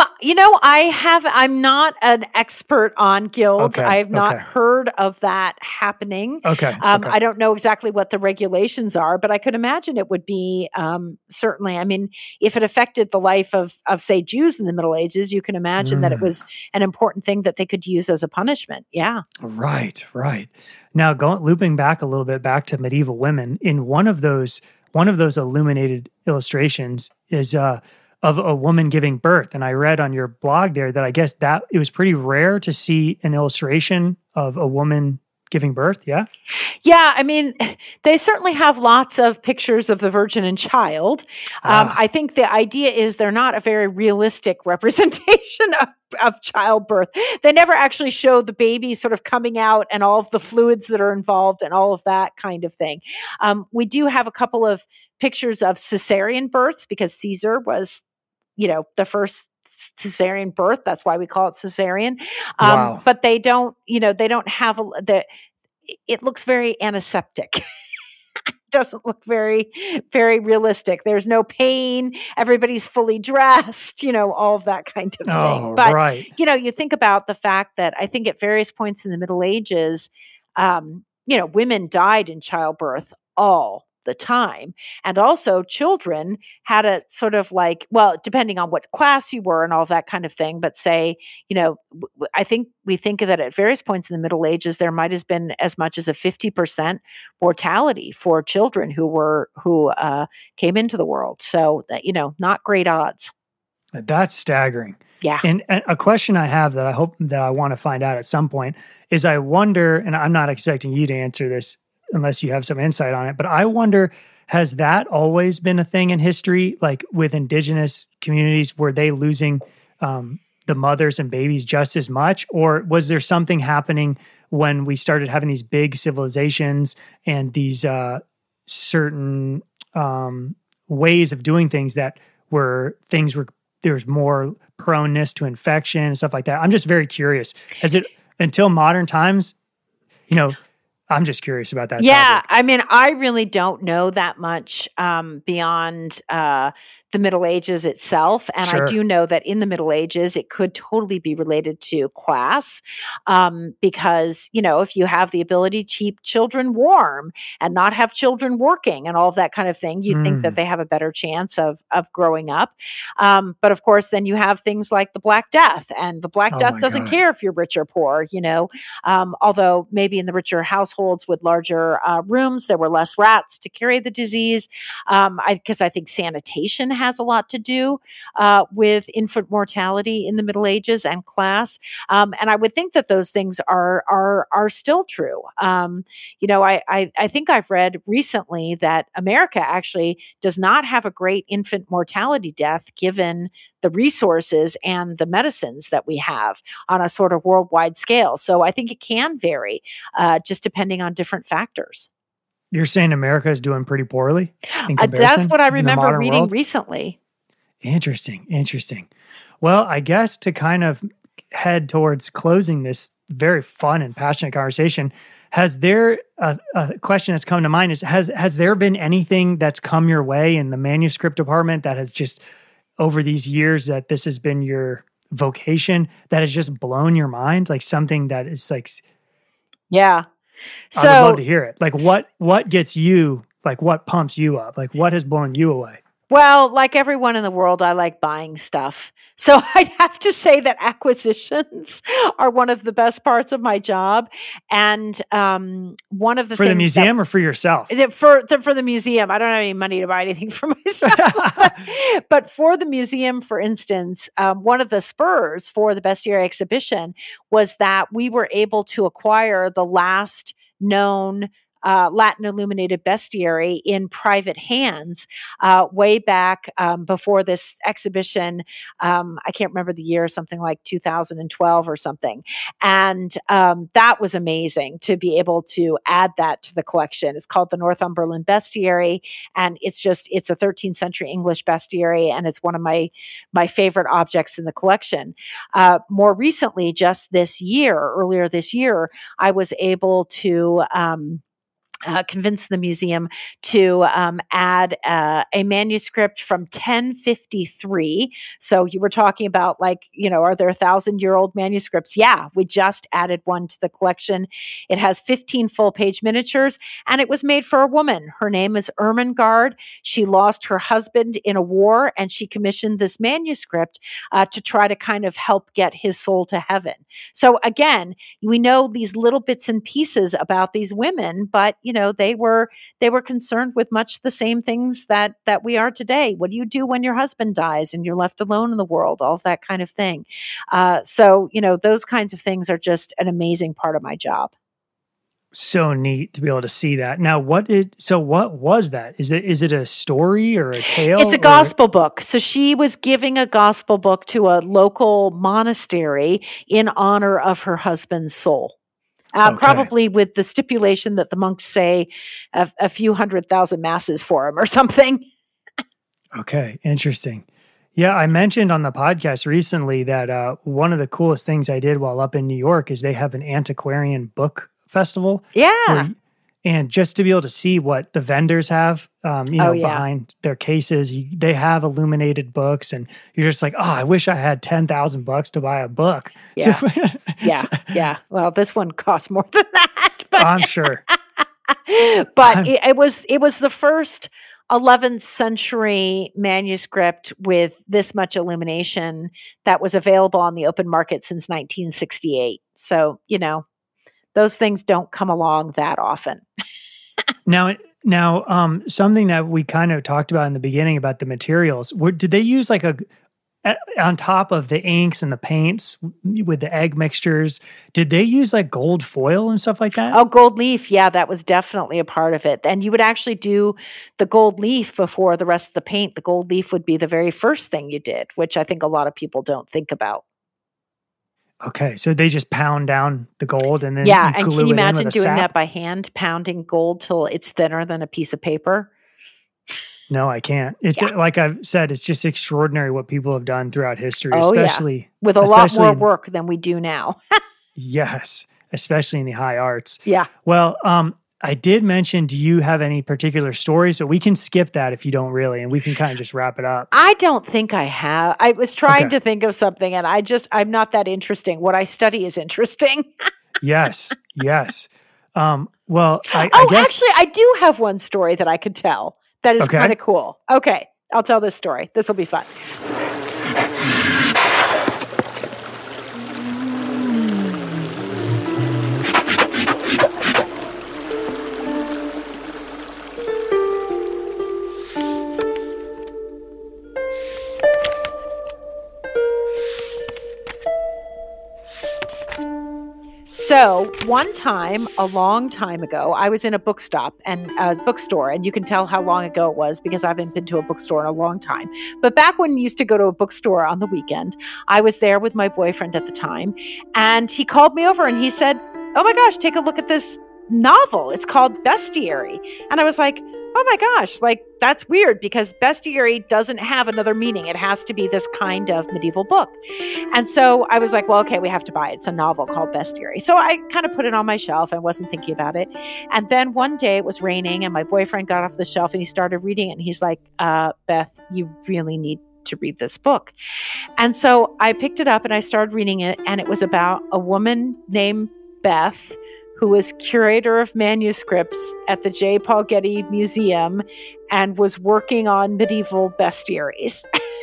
I'm not an expert on guilds. Okay, I have not okay. heard of that happening. Okay. I don't know exactly what the regulations are, but I could imagine it would be, certainly, I mean, if it affected the life of say Jews in the Middle Ages, you can imagine that it was an important thing that they could use as a punishment. Yeah. Right. Now, looping back a little bit back to medieval women, in one of those illuminated illustrations is of a woman giving birth. And I read on your blog there that I guess that it was pretty rare to see an illustration of a woman giving birth. Yeah. Yeah. I mean, they certainly have lots of pictures of the Virgin and Child. I think the idea is they're not a very realistic representation of childbirth. They never actually show the baby sort of coming out and all of the fluids that are involved and all of that kind of thing. We do have a couple of pictures of cesarean births because Caesar was, the first cesarean birth. That's why we call it cesarean. Wow. But they don't have it looks very antiseptic. Doesn't look very, very realistic. There's no pain. Everybody's fully dressed, all of that kind of thing. But, right. You think about the fact that I think at various points in the Middle Ages, women died in childbirth all the time. And also children had a sort of depending on what class you were and all that kind of thing, but say, I think we think that at various points in the Middle Ages, there might have been as much as a 50% mortality for children who came into the world. So that, not great odds. That's staggering. Yeah. And a question I have that I hope that I want to find out at some point is I wonder, and I'm not expecting you to answer this unless you have some insight on it, but I wonder, has that always been a thing in history? Like with indigenous communities, were they losing the mothers and babies just as much? Or was there something happening when we started having these big civilizations and these certain ways of doing things that there was more proneness to infection and stuff like that? I'm just very curious. Has it, until modern times, I'm just curious about that. Yeah. topic. I mean, I really don't know that much beyond the Middle Ages itself. And Sure. I do know that in the Middle Ages, it could totally be related to class because, if you have the ability to keep children warm and not have children working and all of that kind of thing, you think that they have a better chance of growing up. But of course, then you have things like the Black Death, and the Black Death doesn't God. care if you're rich or poor, although maybe in the richer households with larger rooms, there were less rats to carry the disease. Because I think sanitation has a lot to do with infant mortality in the Middle Ages and class. And I would think that those things are still true. I think I've read recently that America actually does not have a great infant mortality death given the resources and the medicines that we have on a sort of worldwide scale. So I think it can vary just depending on different factors. You're saying America is doing pretty poorly in comparison? That's what I in the remember modern reading world? recently. Interesting. Well, I guess to kind of head towards closing this very fun and passionate conversation, has there a question that's come to mind is, has there been anything that's come your way in the manuscript department that has just, over these years that this has been your vocation, that has just blown your mind? Like something that is like, yeah. So I would love to hear it. Like what gets you, like what pumps you up? Like what has blown you away? Well, like everyone in the world, I like buying stuff. So I'd have to say that acquisitions are one of the best parts of my job. And one of the For things the museum or for yourself? for the museum, I don't have any money to buy anything for myself. But for the museum, for instance, one of the spurs for the Bestiary exhibition was that we were able to acquire the last known Latin illuminated bestiary in private hands way back before this exhibition. I can't remember the year, something like 2012 or something. And that was amazing to be able to add that to the collection. It's called the Northumberland Bestiary, and it's a 13th century English bestiary, and it's one of my favorite objects in the collection. More recently, just earlier this year, I was able to convince the museum to add a manuscript from 1053. So you were talking about, like, are there 1,000-year-old manuscripts? Yeah, we just added one to the collection. It has 15 full-page miniatures, and it was made for a woman. Her name is Ermengarde. She lost her husband in a war, and she commissioned this manuscript to try to kind of help get his soul to heaven. So again, we know these little bits and pieces about these women, but they were concerned with much the same things that we are today. What do you do when your husband dies and you're left alone in the world? All of that kind of thing. So those kinds of things are just an amazing part of my job. So neat to be able to see that. Now, what was that? Is it a story or a tale? It's a gospel book. So she was giving a gospel book to a local monastery in honor of her husband's soul. Okay. Probably with the stipulation that the monks say a few 100,000 masses for him or something. Okay, interesting. Yeah, I mentioned on the podcast recently that one of the coolest things I did while up in New York is they have an antiquarian book festival. Yeah. And just to be able to see what the vendors have, behind their cases, they have illuminated books, and you're just like, oh, I wish I had $10,000 to buy a book. Yeah. Yeah. Well, this one costs more than that. But I'm sure. But it was the first 11th century manuscript with this much illumination that was available on the open market since 1968. So, those things don't come along that often. Now, something that we kind of talked about in the beginning about the materials, did they use like on top of the inks and the paints with the egg mixtures, did they use like gold foil and stuff like that? Oh, gold leaf. Yeah, that was definitely a part of it. And you would actually do the gold leaf before the rest of the paint. The gold leaf would be the very first thing you did, which I think a lot of people don't think about. Okay, so they just pound down the gold and then and can you imagine doing that by hand, pounding gold till it's thinner than a piece of paper? No, I can't. It's like I've said, it's just extraordinary what people have done throughout history, with a lot more work than we do now. Yes, especially in the high arts. Yeah. Well, I did mention, do you have any particular stories? But we can skip that if you don't really, and we can kind of just wrap it up. I don't think I have. I was trying to think of something, and I'm not that interesting. What I study is interesting. Yes. Well, I guess... Actually, I do have one story that I could tell that is kind of cool. Okay, I'll tell this story. This will be fun. So one time, a long time ago, I was in a bookstore, and you can tell how long ago it was because I haven't been to a bookstore in a long time. But back when we used to go to a bookstore on the weekend, I was there with my boyfriend at the time, and he called me over and he said, "Oh my gosh, take a look at this novel. It's called Bestiary." And I was like, oh my gosh, like that's weird because bestiary doesn't have another meaning. It has to be this kind of medieval book. And so I was like, well, okay, we have to buy it. It's a novel called Bestiary. So I kind of put it on my shelf. I wasn't thinking about it. And then one day it was raining and my boyfriend got off the shelf and he started reading it. And he's like, Beth, you really need to read this book. And so I picked it up and I started reading it. And it was about a woman named Beth, who was curator of manuscripts at the J. Paul Getty Museum and was working on medieval bestiaries.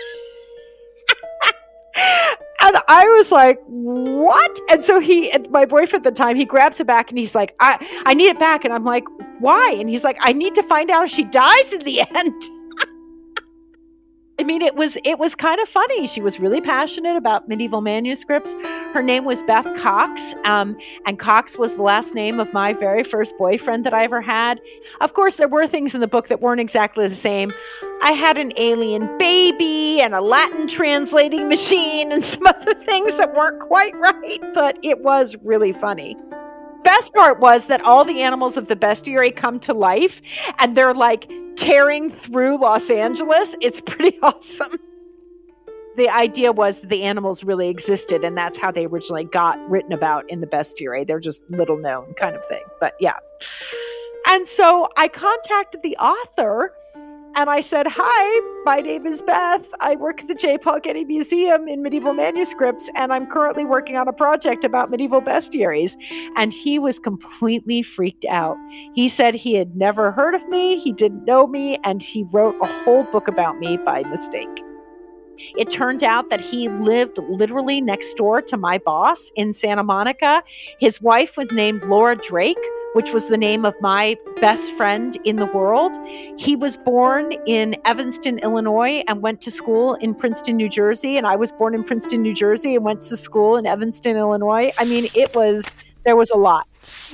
And I was like, what? And so my boyfriend at the time, he grabs it back and he's like, I need it back. And I'm like, why? And he's like, I need to find out if she dies in the end. I mean, it was kind of funny. She was really passionate about medieval manuscripts. Her name was Beth Cox, and Cox was the last name of my very first boyfriend that I ever had. Of course, there were things in the book that weren't exactly the same. I had an alien baby and a Latin translating machine and some other things that weren't quite right, but it was really funny. Best part was that all the animals of the bestiary come to life, and they're like tearing through Los Angeles. It's pretty awesome. The idea was that the animals really existed, and that's how they originally got written about in the bestiary. They're just little known kind of thing. But yeah. And so I contacted the author and I said, "Hi, my name is Beth. I work at the J. Paul Getty Museum in Medieval Manuscripts, and I'm currently working on a project about medieval bestiaries." And he was completely freaked out. He said he had never heard of me, he didn't know me, and he wrote a whole book about me by mistake. It turned out that he lived literally next door to my boss in Santa Monica. His wife was named Laura Drake, which was the name of my best friend in the world. He was born in Evanston, Illinois, and went to school in Princeton, New Jersey. And I was born in Princeton, New Jersey, and went to school in Evanston, Illinois. I mean, there was a lot.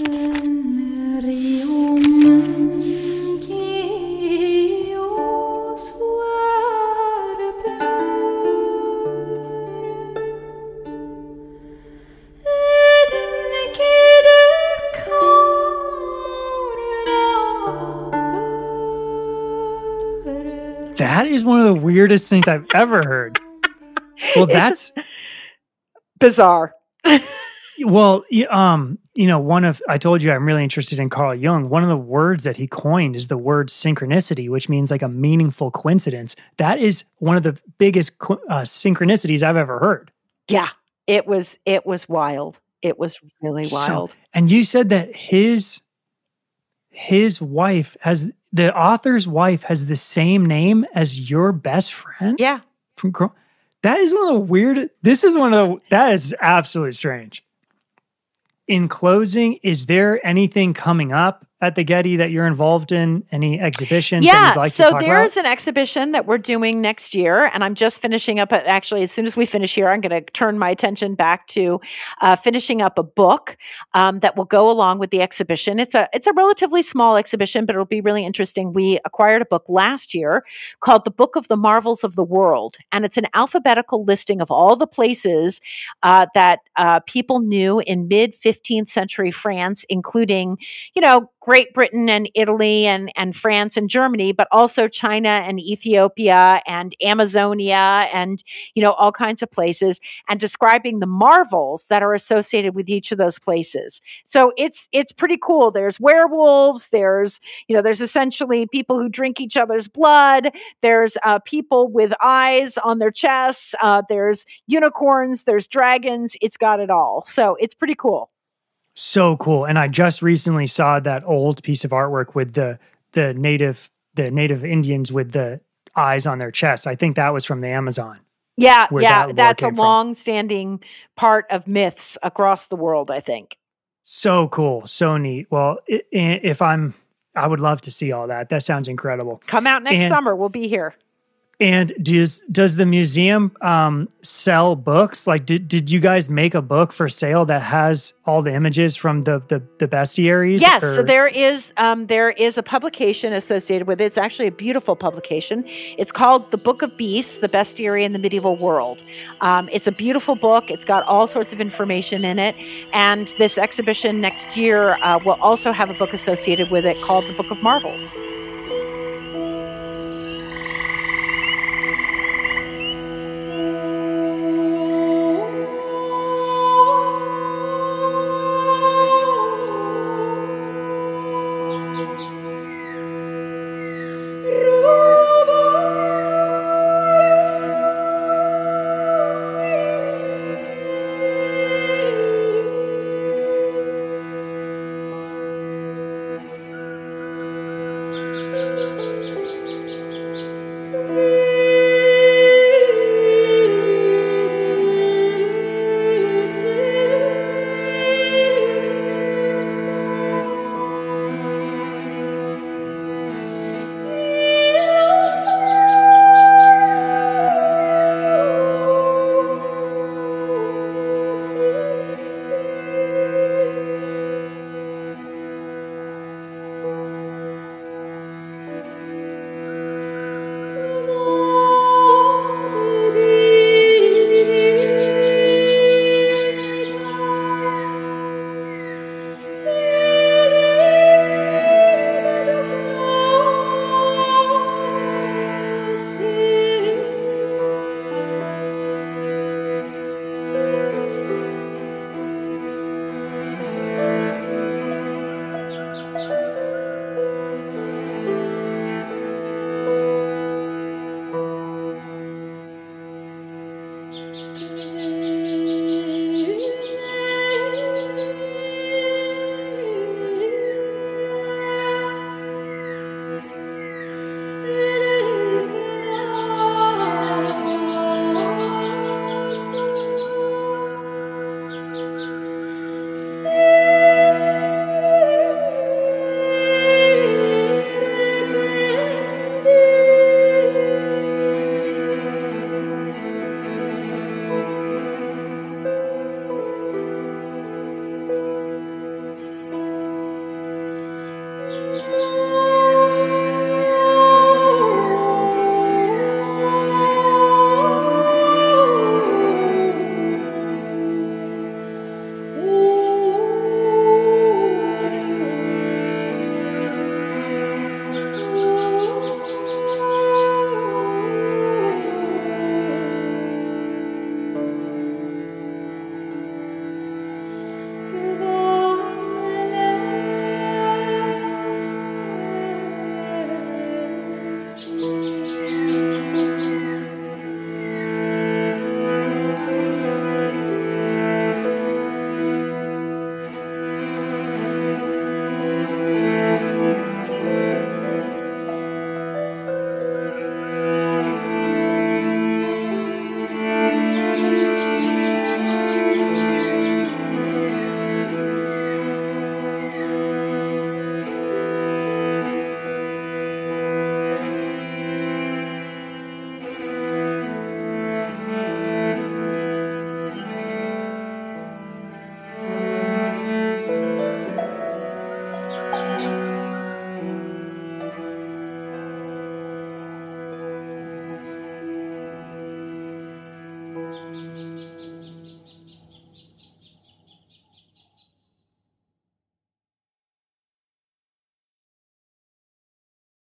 That is one of the weirdest things I've ever heard. Well, that's bizarre. Well, I told you I'm really interested in Carl Jung. One of the words that he coined is the word synchronicity, which means like a meaningful coincidence. That is one of the biggest synchronicities I've ever heard. Yeah, it was wild. It was really wild. And you said that his wife the author's wife has the same name as your best friend? Yeah. That is one of the weird. That is absolutely strange. In closing, is there anything coming up at the Getty that you're involved in? Any exhibitions that you'd like to talk about? So there's an exhibition that we're doing next year, and I'm just finishing up. Actually, as soon as we finish here, I'm going to turn my attention back to finishing up a book that will go along with the exhibition. It's a relatively small exhibition, but it'll be really interesting. We acquired a book last year called The Book of the Marvels of the World, and it's an alphabetical listing of all the places that people knew in mid-15th century France, including, Great Britain and Italy and France and Germany, but also China and Ethiopia and Amazonia and, all kinds of places, and describing the marvels that are associated with each of those places. So it's pretty cool. There's werewolves. There's essentially people who drink each other's blood. There's people with eyes on their chests. There's unicorns. There's dragons. It's got it all. So it's pretty cool. So cool. And I just recently saw that old piece of artwork with the native Indians with the eyes on their chests. I think that was from the Amazon. Yeah. That's a long-standing part of myths across the world, I think. So cool. So neat. Well, I would love to see all that. That sounds incredible. Come out next summer. We'll be here. And does the museum sell books? Like, did you guys make a book for sale that has all the images from the bestiaries? Yes, so there is a publication associated with it. It's actually a beautiful publication. It's called The Book of Beasts: The Bestiary in the Medieval World. It's a beautiful book. It's got all sorts of information in it. And this exhibition next year will also have a book associated with it called The Book of Marvels.